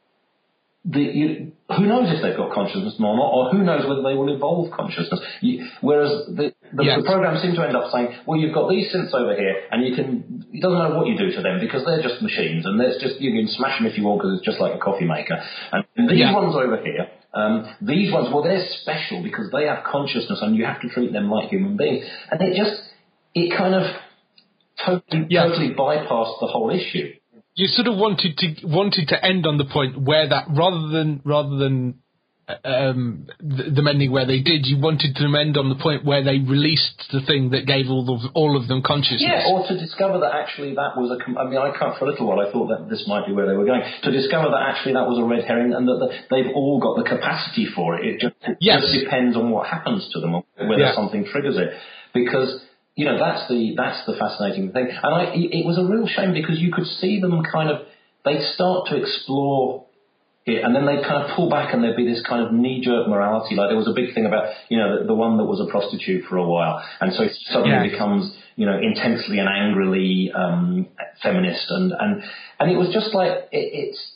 the, you, who knows if they've got consciousness or not, or who knows whether they will evolve consciousness. You, whereas the, the, yes. the program seemed to end up saying, well, you've got these synths over here, and you can, it doesn't matter what you do to them because they're just machines, and there's just, you can smash them if you want because it's just like a coffee maker. And these yeah. ones over here, um, these ones, well, they're special because they have consciousness, and you have to treat them like human beings. And it just, it kind of totally, yes. totally bypassed the whole issue. You sort of wanted to wanted to end on the point where that rather than rather than um, them ending where they did, you wanted them end on the point where they released the thing that gave all of all of them consciousness. Yeah, or to discover that actually that was a. I mean, I can't for a little while. I thought that this might be where they were going. To discover that actually that was a red herring, and that the, they've all got the capacity for it. It just, it yes. just depends on what happens to them, or whether yeah. something triggers it, because. You know, that's the that's the fascinating thing. And I, it was a real shame because you could see them kind of, they'd start to explore it and then they'd kind of pull back and there'd be this kind of knee-jerk morality. Like there was a big thing about, you know, the, the one that was a prostitute for a while. And so it suddenly yeah. becomes, you know, intensely and angrily um, feminist. And, and, and it was just like, it, it's,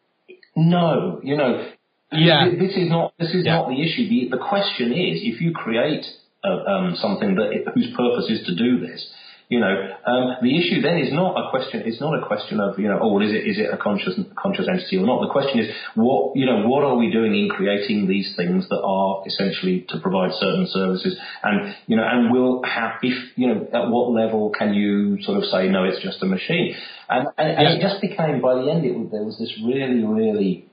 no, you know, yeah. this is not, this is yeah. not the issue. The, the question is, if you create Uh, um, something that it, whose purpose is to do this, you know, um, the issue then is not a question. It's not a question of you know, oh, well, is it is it a conscious conscious entity or not? The question is, what you know, what are we doing in creating these things that are essentially to provide certain services, and you know, and will have if you know, at what level can you sort of say no, it's just a machine, and and, and yeah. it just became by the end it there was this really really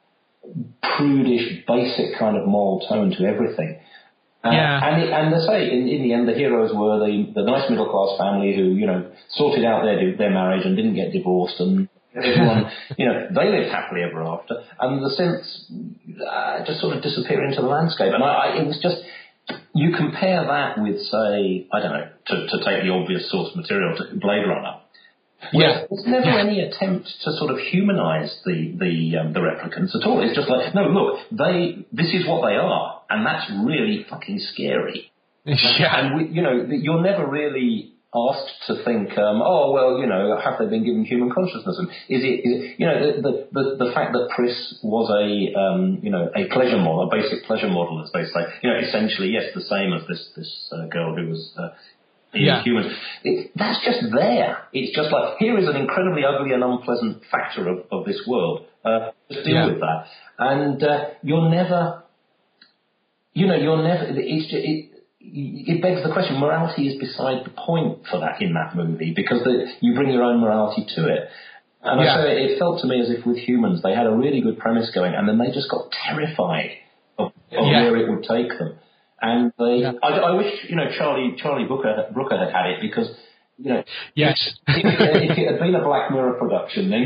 prudish, basic kind of moral tone to everything. Uh, yeah. And, it, and they say, in, in the end, the heroes were the, the nice middle-class family who, you know, sorted out their their marriage and didn't get divorced, and everyone, you know, they lived happily ever after. And the synths uh, just sort of disappear into the landscape. And I, I, it was just, you compare that with, say, I don't know, to, to take the obvious source material, to Blade Runner. Yeah. There's never yeah. any attempt to sort of humanize the the um, the replicants at all. It's just like, no, look, they this is what they are, and that's really fucking scary. Yeah. And we, you know, you're never really asked to think, um, oh well, you know, have they been given human consciousness? And is it, is it you know, the, the the the fact that Pris was a um, you know a pleasure model, a basic pleasure model, as they say, you know, essentially yes, the same as this this uh, girl who was. Uh, Yeah. humans. It, that's just there. It's just like, here is an incredibly ugly and unpleasant factor of, of this world. Uh, just deal yeah. with that. And uh, you're never, you know, you're never, it's just, it, it begs the question, morality is beside the point for that in that movie, because the, you bring your own morality to it. And yeah. I say it felt to me as if with Humans, they had a really good premise going, and then they just got terrified of, of yeah. where it would take them. And they, yeah. I, I wish, you know, Charlie Charlie Brooker, Brooker had had it because, you know, yes, if, if it had been a Black Mirror production, then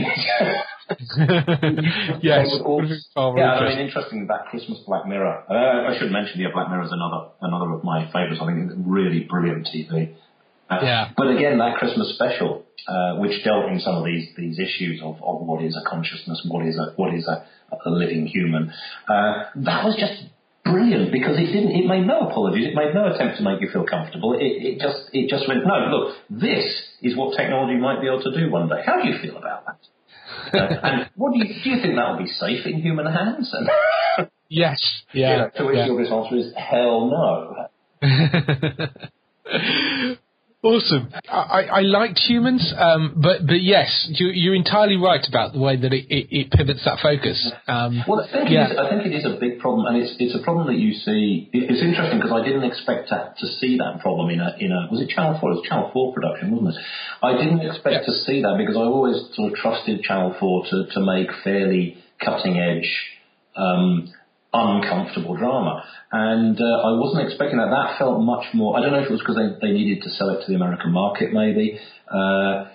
yes, all, yeah. I mean, interesting that Christmas Black Mirror. Uh, I should mention, yeah, Black Mirror is another another of my favourites. I think it's really brilliant T V. Uh, yeah. But again, that Christmas special, uh, which dealt in some of these these issues of, of what is a consciousness, what is a what is a, a living human, uh, that was just brilliant because it didn't. It made no apologies. It made no attempt to make you feel comfortable. It, it just it just went, no, look, this is what technology might be able to do one day. How do you feel about that? uh, and what do you do? You think that will be safe in human hands? And yes. Yeah. You know, to which yeah. your answer is hell no. Awesome. I, I liked Humans, um, but but yes, you, you're entirely right about the way that it, it, it pivots that focus. Um, well, I think, yeah. it is, I think it is a big problem, and it's it's a problem that you see. It, it's interesting because I didn't expect to, to see that problem in a in a was it Channel Four? It was Channel Four production, wasn't it? I didn't expect yeah. to see that because I always sort of trusted Channel Four to to make fairly cutting edge. Um, uncomfortable drama. And uh, I wasn't expecting that. That felt much more, I don't know if it was because they, they needed to sell it to the American market maybe. Uh,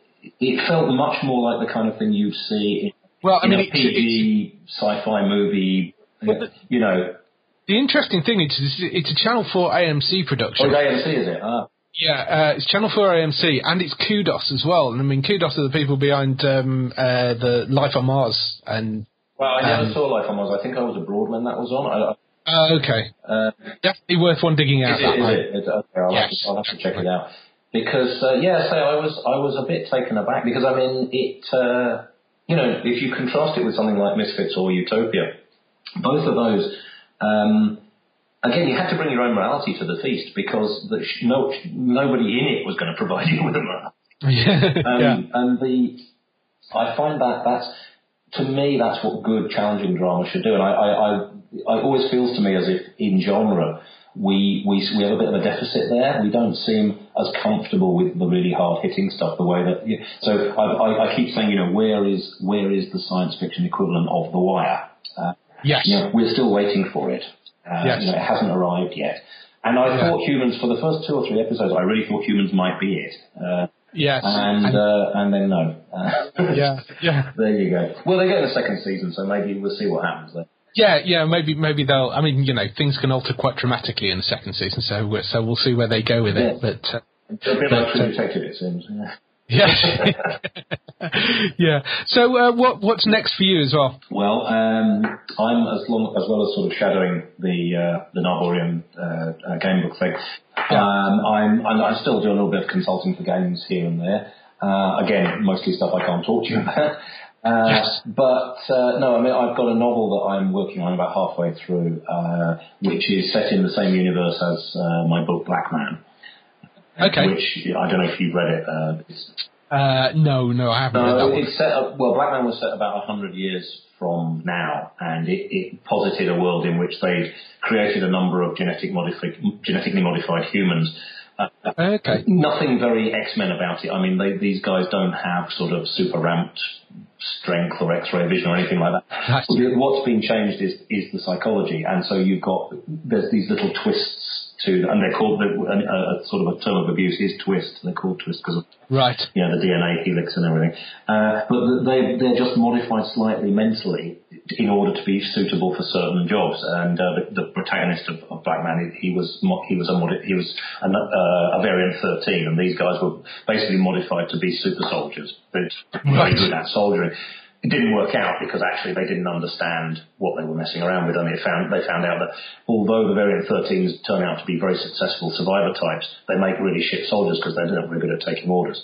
it felt much more like the kind of thing you'd see in, well, I in mean, a it's, P G it's, sci-fi movie, well, the, you know. The interesting thing is it's a Channel four A M C production. Oh, it's A M C, is it? Ah. Yeah, uh, it's Channel four A M C, and it's Kudos as well. And I mean, Kudos are the people behind um, uh, the Life on Mars and Well, I never um, saw Life on Mars. I think I was abroad when that was on. I, uh, okay. Uh, Definitely worth one digging out. Is that it? Is way. it? It's, okay, I'll, yes, have to, I'll have to check it out. Because, uh, yeah, so I was I was a bit taken aback because, I mean, it, uh, you know, if you contrast it with something like Misfits or Utopia, both of those, um, again, you had to bring your own morality to the feast because the, no, nobody in it was going to provide you with a morality. um, yeah. And the, I find that that's, to me, that's what good, challenging drama should do. And I, I, I, it always feels to me as if in genre, we, we, we have a bit of a deficit there. We don't seem as comfortable with the really hard-hitting stuff the way that, you, so I, I, I keep saying, you know, where is, where is the science fiction equivalent of The Wire? Uh, yes. You know, we're still waiting for it. Uh, yes. You know, it hasn't arrived yet. And I yeah. thought Humans, for the first two or three episodes, I really thought Humans might be it. Uh, Yes. And and, uh, and then no. Uh, yeah, yeah. There you go. Well, they get a second season, so maybe we'll see what happens there. Yeah, yeah. Maybe, maybe they'll. I mean, you know, things can alter quite dramatically in the second season, so so we'll see where they go with it. Yeah. But uh, it's a bit like True Detective, it seems. Yeah. Yes. yeah. So, uh, what what's next for you as well? Well, um, I'm as long as well as sort of shadowing the uh, the Narborian uh, uh, game book thing. Yeah. Um, I'm, I'm I still do a little bit of consulting for games here and there. Uh, again, mostly stuff I can't talk to you about. Uh, yes. But uh, no, I mean I've got a novel that I'm working on about halfway through, uh, which is set in the same universe as uh, my book Black Man. Okay. Which I don't know if you've read it. Uh, it's, uh, no, no, I haven't no, read that one. It's set up, well, Black Man was set about a hundred years from now, and it, it posited a world in which they'd created a number of genetic modifi- genetically modified humans. Uh, okay. Nothing very X-Men about it. I mean, they, these guys don't have sort of super ramped strength or X-ray vision or anything like that. That's What's been changed is, is the psychology, and so you've got, there's these little twists to, and they're called, a, a, a sort of a term of abuse is twist. They're called twist because of, right. you know, the D N A helix and everything. Uh, but they, they're just modified slightly mentally in order to be suitable for certain jobs. And uh, the, the protagonist of, of Black Man, he, he was he was a modi- he was a, uh, a variant thirteen, and these guys were basically modified to be super soldiers. They're very good at soldiering. It didn't work out because actually they didn't understand what they were messing around with. I mean, it found, they found out that although the variant thirteens turn out to be very successful survivor types, they make really shit soldiers because they're not very good at taking orders.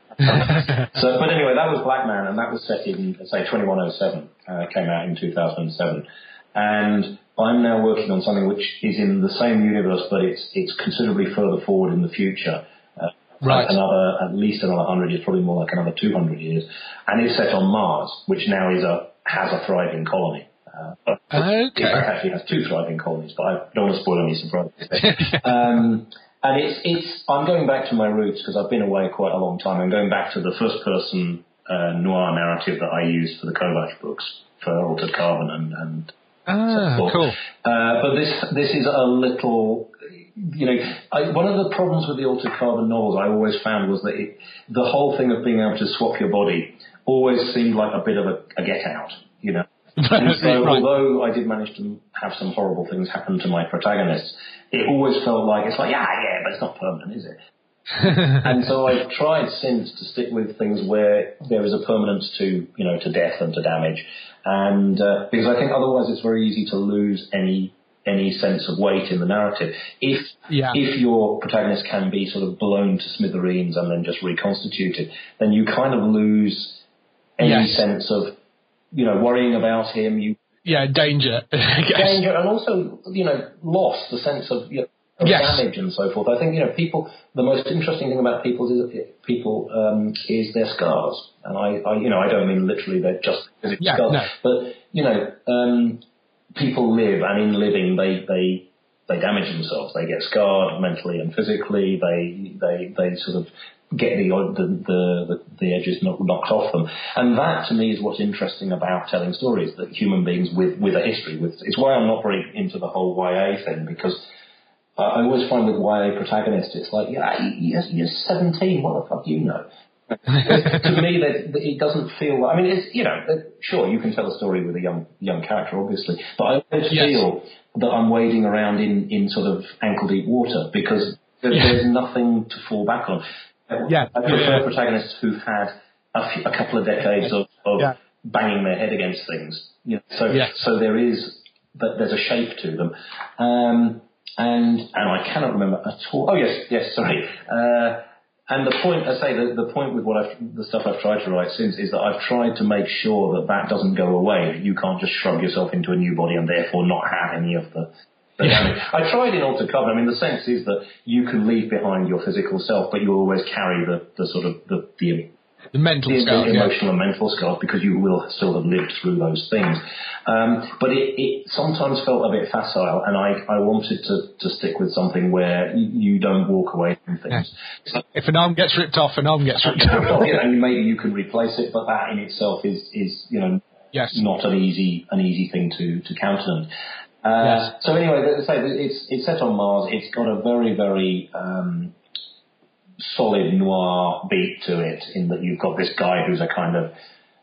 so, but anyway, that was Black Man, and that was set in, say, twenty-one oh seven. Uh, came out in two thousand seven. And I'm now working on something which is in the same universe, but it's it's considerably further forward in the future. Uh, Right. Another, at least another hundred years, probably more like another two hundred years, and it's set on Mars, which now is a has a thriving colony. Uh, okay. It actually has two thriving colonies, but I don't want to spoil any surprises. um, and it's it's I'm going back to my roots because I've been away quite a long time. I'm going back to the first person uh, noir narrative that I used for the Kovacs books for Altered Carbon and. and Ah, so cool. Uh, but this this is a little, you know, I, one of the problems with the Altered Carbon novels I always found was that it, the whole thing of being able to swap your body always seemed like a bit of a, a get out, you know. And so right. although I did manage to have some horrible things happen to my protagonists, it always felt like, it's like, yeah, yeah, but it's not permanent, is it? And so I've tried since to stick with things where there is a permanence to, you know, to death and to damage. And uh, because I think otherwise it's very easy to lose any any sense of weight in the narrative. If yeah. if your protagonist can be sort of blown to smithereens and then just reconstituted, then you kind of lose any yes. sense of, you know, worrying about him. You yeah, danger, danger, and also, you know, loss, the sense of, you know, of yes. damage and so forth. I think, you know, people, the most interesting thing about people is people um, is their scars. And I, I, you know, I don't mean literally they're just physical yeah, scars, no. but, you know, um, people live, and in living they, they, they damage themselves. They get scarred mentally and physically. They, they, they sort of get the, the, the, the edges knocked off them. And that, to me, is what's interesting about telling stories, that human beings with, with a history. With, it's why I'm not very into the whole Y A thing, because I always find with Y A protagonists, it's like, yeah, you're, you're seventeen, what the fuck do you know? To me, that, that it doesn't feel like, I mean, it's, you know, sure, you can tell a story with a young young character, obviously, but I always yes. feel that I'm wading around in, in sort of ankle-deep water, because there, yeah. there's nothing to fall back on. Yeah. I prefer yeah. protagonists who've had a, few, a couple of decades of, of yeah. banging their head against things. You know, so, yes. so there is, that there's a shape to them. Um, And and I cannot remember at all. Oh yes, yes, sorry. Uh, and the point, I say, the, the point with what I've, the stuff I've tried to write since is that I've tried to make sure that that doesn't go away. You can't just shrug yourself into a new body and therefore not have any of the. the yeah. I tried in Altered Carbon. I mean, the sense is that you can leave behind your physical self, but you always carry the, the sort of the the. The mental the, scars, the emotional yeah. and mental scars, because you will still have lived through those things. Um, but it, it sometimes felt a bit facile, and I, I wanted to, to stick with something where you, you don't walk away from things. Yeah. So, if an arm gets ripped off, an arm gets ripped off. Well, you know, maybe you can replace it, but that in itself is, is you know, yes. not an easy an easy thing to, to countenance. Uh, yes. So anyway, as I say, it's, it's set on Mars. It's got a very, very... Um, solid noir beat to it, in that you've got this guy who's a kind of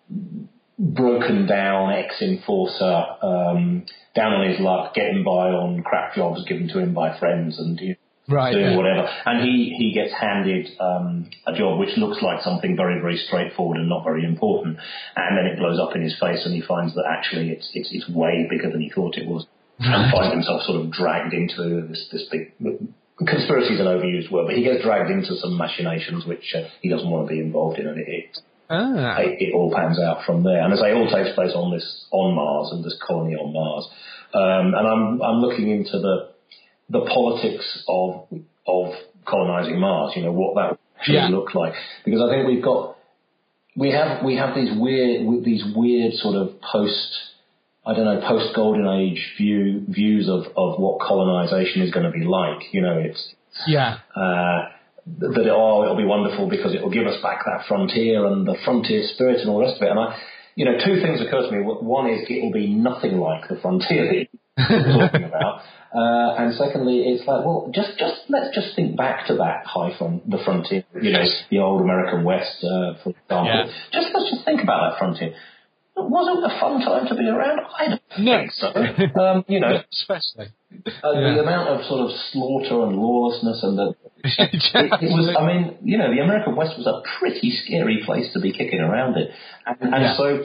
broken down ex-enforcer, um, down on his luck, getting by on crap jobs given to him by friends and you know, right, doing yeah. whatever. And he, he gets handed um, a job which looks like something very, very straightforward and not very important. And then it blows up in his face, and he finds that actually it's it's, it's way bigger than he thought it was. And finds himself sort of dragged into this, this big... Conspiracy is an overused word, but he gets dragged into some machinations which uh, he doesn't want to be involved in, and it it, ah. it it all pans out from there. And as I say, all takes place on this on Mars and this colony on Mars. Um, and I'm I'm looking into the the politics of of colonising Mars. You know, what that should yeah. look like, because I think we've got we have we have these weird these weird sort of post. I don't know, post-Golden Age view, views of, of what colonisation is going to be like. You know, it's... Yeah. Uh, that, it, oh, it'll be wonderful because it'll give us back that frontier and the frontier spirit and all the rest of it. And I, you know, two things occur to me. One is it'll be nothing like the frontier that you're talking about. Uh, and secondly, it's like, well, just, just, let's just think back to that high front, the frontier, you know, the old American West, uh, for example. Yeah. Just, let's just think about that frontier. Was it a fun time to be around? I don't no. think so. Um, you know, especially uh, yeah. the amount of sort of slaughter and lawlessness, and the it, it was. I mean, you know, the American West was a pretty scary place to be kicking around in, and, and yeah. so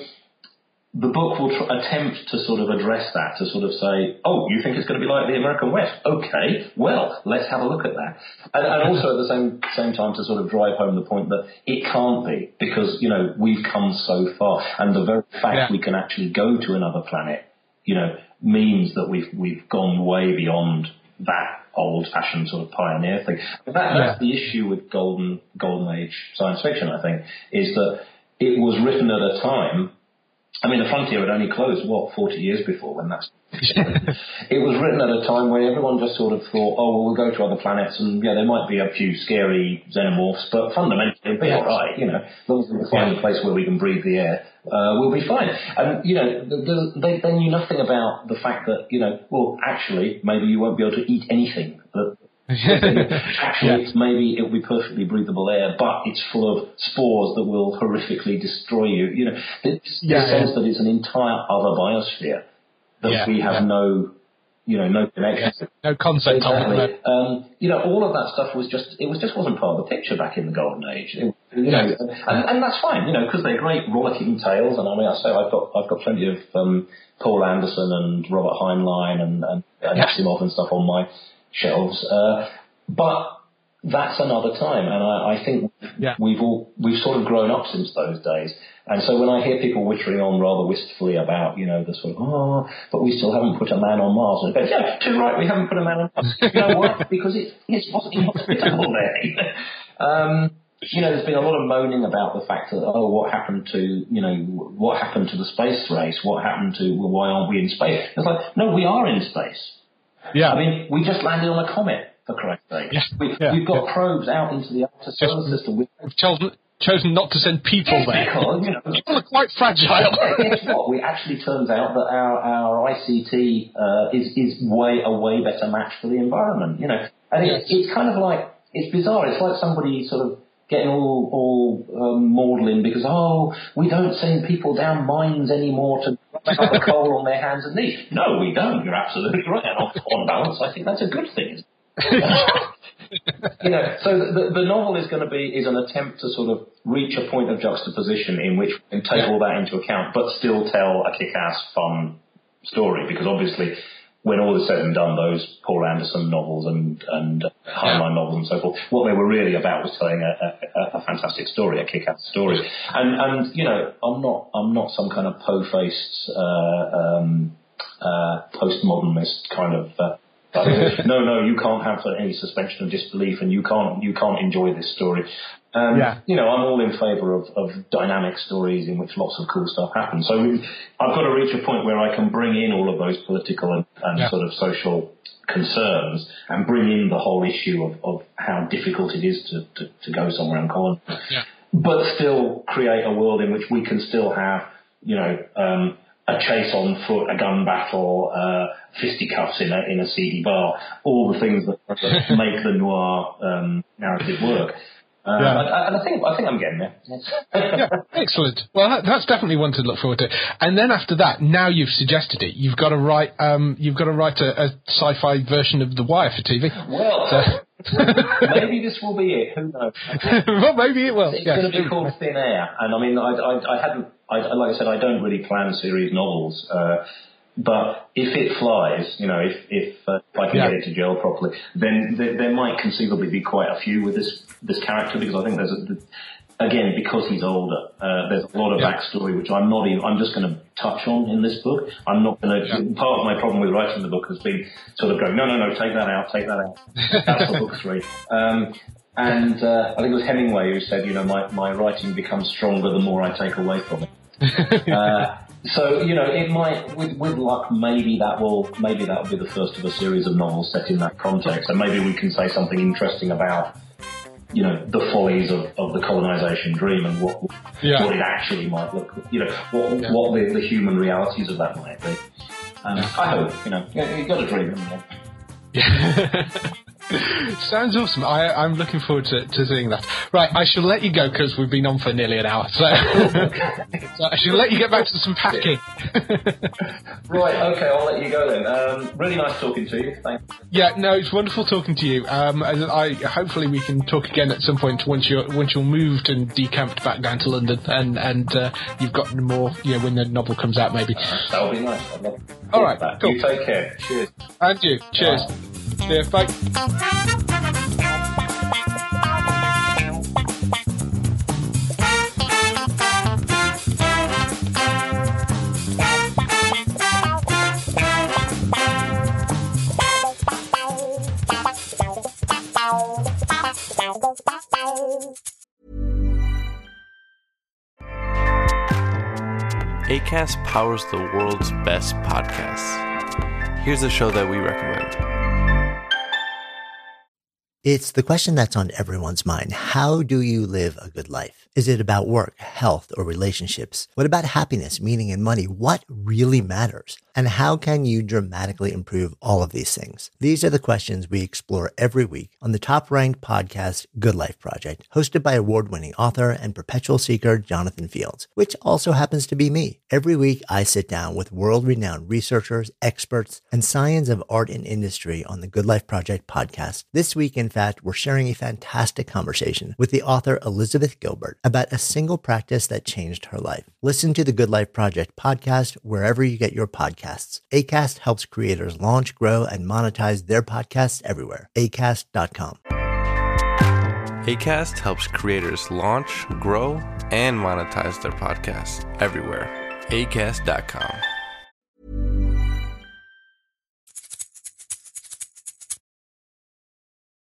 the book will tr- attempt to sort of address that, to sort of say, oh, you think it's going to be like the American West? Okay, well, let's have a look at that. And, and also at the same same time to sort of drive home the point that it can't be, because, you know, we've come so far. And the very fact yeah. we can actually go to another planet, you know, means that we've we've gone way beyond that old-fashioned sort of pioneer thing. But that, yeah. that's the issue with golden golden age science fiction, I think, is that it was written at a time... I mean, the frontier had only closed, what, forty years before when that's... It was written at a time when everyone just sort of thought, oh, well, we'll go to other planets and, yeah, there might be a few scary xenomorphs, but fundamentally it'll be yeah. all right, you know. As long as we find yeah. a place where we can breathe the air, uh, we'll be fine. And, you know, the, the, they, they knew nothing about the fact that, you know, well, actually, maybe you won't be able to eat anything that... Actually, yeah. maybe it'll be perfectly breathable air, but it's full of spores that will horrifically destroy you. You know, this, yeah, this yeah. sense that it's an entire other biosphere that yeah, we have yeah. no, you know, no connection. Yeah. No concept exactly. of it. Um, you know, all of that stuff was just, it was just wasn't part of the picture back in the Golden Age. It, You know, and, and that's fine, you know, because they're great rollicking tales. And I mean, I say I've got I've got plenty of um, Paul Anderson and Robert Heinlein and, and, and Asimov and stuff on my shelves. Uh, but that's another time, and I, I think yeah. we've all we've sort of grown up since those days. And so when I hear people wittering on rather wistfully about, you know, the sort of, oh, but we still haven't put a man on Mars, and I go, yeah, too right, we haven't put a man on Mars. You know why? Because it, it wasn't hospitable there. um, you know, there's been a lot of moaning about the fact that, oh, what happened to, you know, what happened to the space race? What happened to, well, why aren't we in space? It's like, no, we are in space. Yeah. I mean, we just landed on a comet, for Christ's sake. Yeah. We, Yeah. We've got Yeah. probes out into the outer solar Just, system. We've we've chosen, chosen not to send people there. because, you know, People are quite fragile. guess what? We actually turns out that our, our I C T uh, is is way a way better match for the environment. You know, and Yes. it's it's kind of like it's bizarre. It's like somebody sort of getting all all um, maudlin because oh we don't send people down mines anymore to grab up the coal on their hands and knees. No, we don't. You're absolutely right. And on, on balance, I think that's a good thing. You know, so the, the novel is going to be is an attempt to sort of reach a point of juxtaposition in which we can take all that into account, but still tell a kick-ass, fun story. Because obviously, when all is said and done, those Paul Anderson novels and and Heinlein novels and so forth, what they were really about was telling a, a, a fantastic story, a kick-ass story. And and you know, I'm not I'm not some kind of po-faced uh, um, uh, postmodernist kind of. Uh, no, no, you can't have any suspension of disbelief, and you can't you can't enjoy this story. Um, Yeah. You know, I'm all in favour of, of dynamic stories in which lots of cool stuff happens. So I've got to reach a point where I can bring in all of those political and, and Yeah. sort of social concerns and bring in the whole issue of, of how difficult it is to, to, to go somewhere and colonize, Yeah. but still create a world in which we can still have, you know, um, a chase on foot, a gun battle, uh, fisticuffs in a in a seedy bar, all the things that, that make the noir um, narrative work. Uh, Yeah. and, and I think I think I'm getting there. Yeah, excellent. Well, that, that's definitely one to look forward to. And then after that, now you've suggested it, you've got to write. Um, you've got to write a, a sci-fi version of The Wire for T V. Well, So. maybe this will be it. Who knows? Well, maybe it will. It's Yes. going to be called Thin Air, and I mean, I, I, I hadn't. I, like I said, I don't really plan series novels. Uh, But if it flies, you know, if if, uh, if I can Yeah. get it to gel properly, then there, there might conceivably be quite a few with this this character, because I think there's a, again, because he's older, uh, there's a lot of Yeah. backstory which I'm not even. I'm just going to touch on in this book. I'm not going to. Yeah. Part of my problem with writing the book has been sort of going, no, no, no, take that out, take that out. That's for book three. Um, and uh, I think it was Hemingway who said, you know, my my writing becomes stronger the more I take away from it. Uh, So, you know, it might, with, with luck, maybe that will, maybe that will be the first of a series of novels set in that context. And maybe we can say something interesting about, you know, the follies of, of the colonization dream and what, Yeah. what it actually might look, you know, what, Yeah. what the, the human realities of that might be. Um, I hope, you know, you, you've got to dream, haven't you? Sounds awesome. I, I'm looking forward to, to seeing that. Right, I shall let you go because we've been on for nearly an hour. So, so I shall let you get back to some packing. Right, okay, I'll let you go then. Um, really nice talking to you. Thanks. Yeah, no, it's wonderful talking to you. Um, and I hopefully we can talk again at some point once you're once you're moved and decamped back down to London, and and uh, you've got more, you know, when the novel comes out, maybe. Uh, that'll be nice. I'd love to All right, that. cool. You take care. Cheers. And you. Cheers. Yeah, bye. Acast powers the world's best podcasts. Here's a show that we recommend. It's the question that's on everyone's mind. How do you live a good life? Is it about work, health, or relationships? What about happiness, meaning, and money? What really matters? And how can you dramatically improve all of these things? These are the questions we explore every week on the top-ranked podcast, Good Life Project, hosted by award-winning author and perpetual seeker Jonathan Fields, which also happens to be me. Every week, I sit down with world-renowned researchers, experts, and science of art and industry on the Good Life Project podcast. This week, in fact, fact, we're sharing a fantastic conversation with the author Elizabeth Gilbert about a single practice that changed her life. Listen to the Good Life Project podcast wherever you get your podcasts. Acast helps creators launch, grow, and monetize their podcasts everywhere. acast dot com. Acast helps creators launch, grow, and monetize their podcasts everywhere. acast dot com.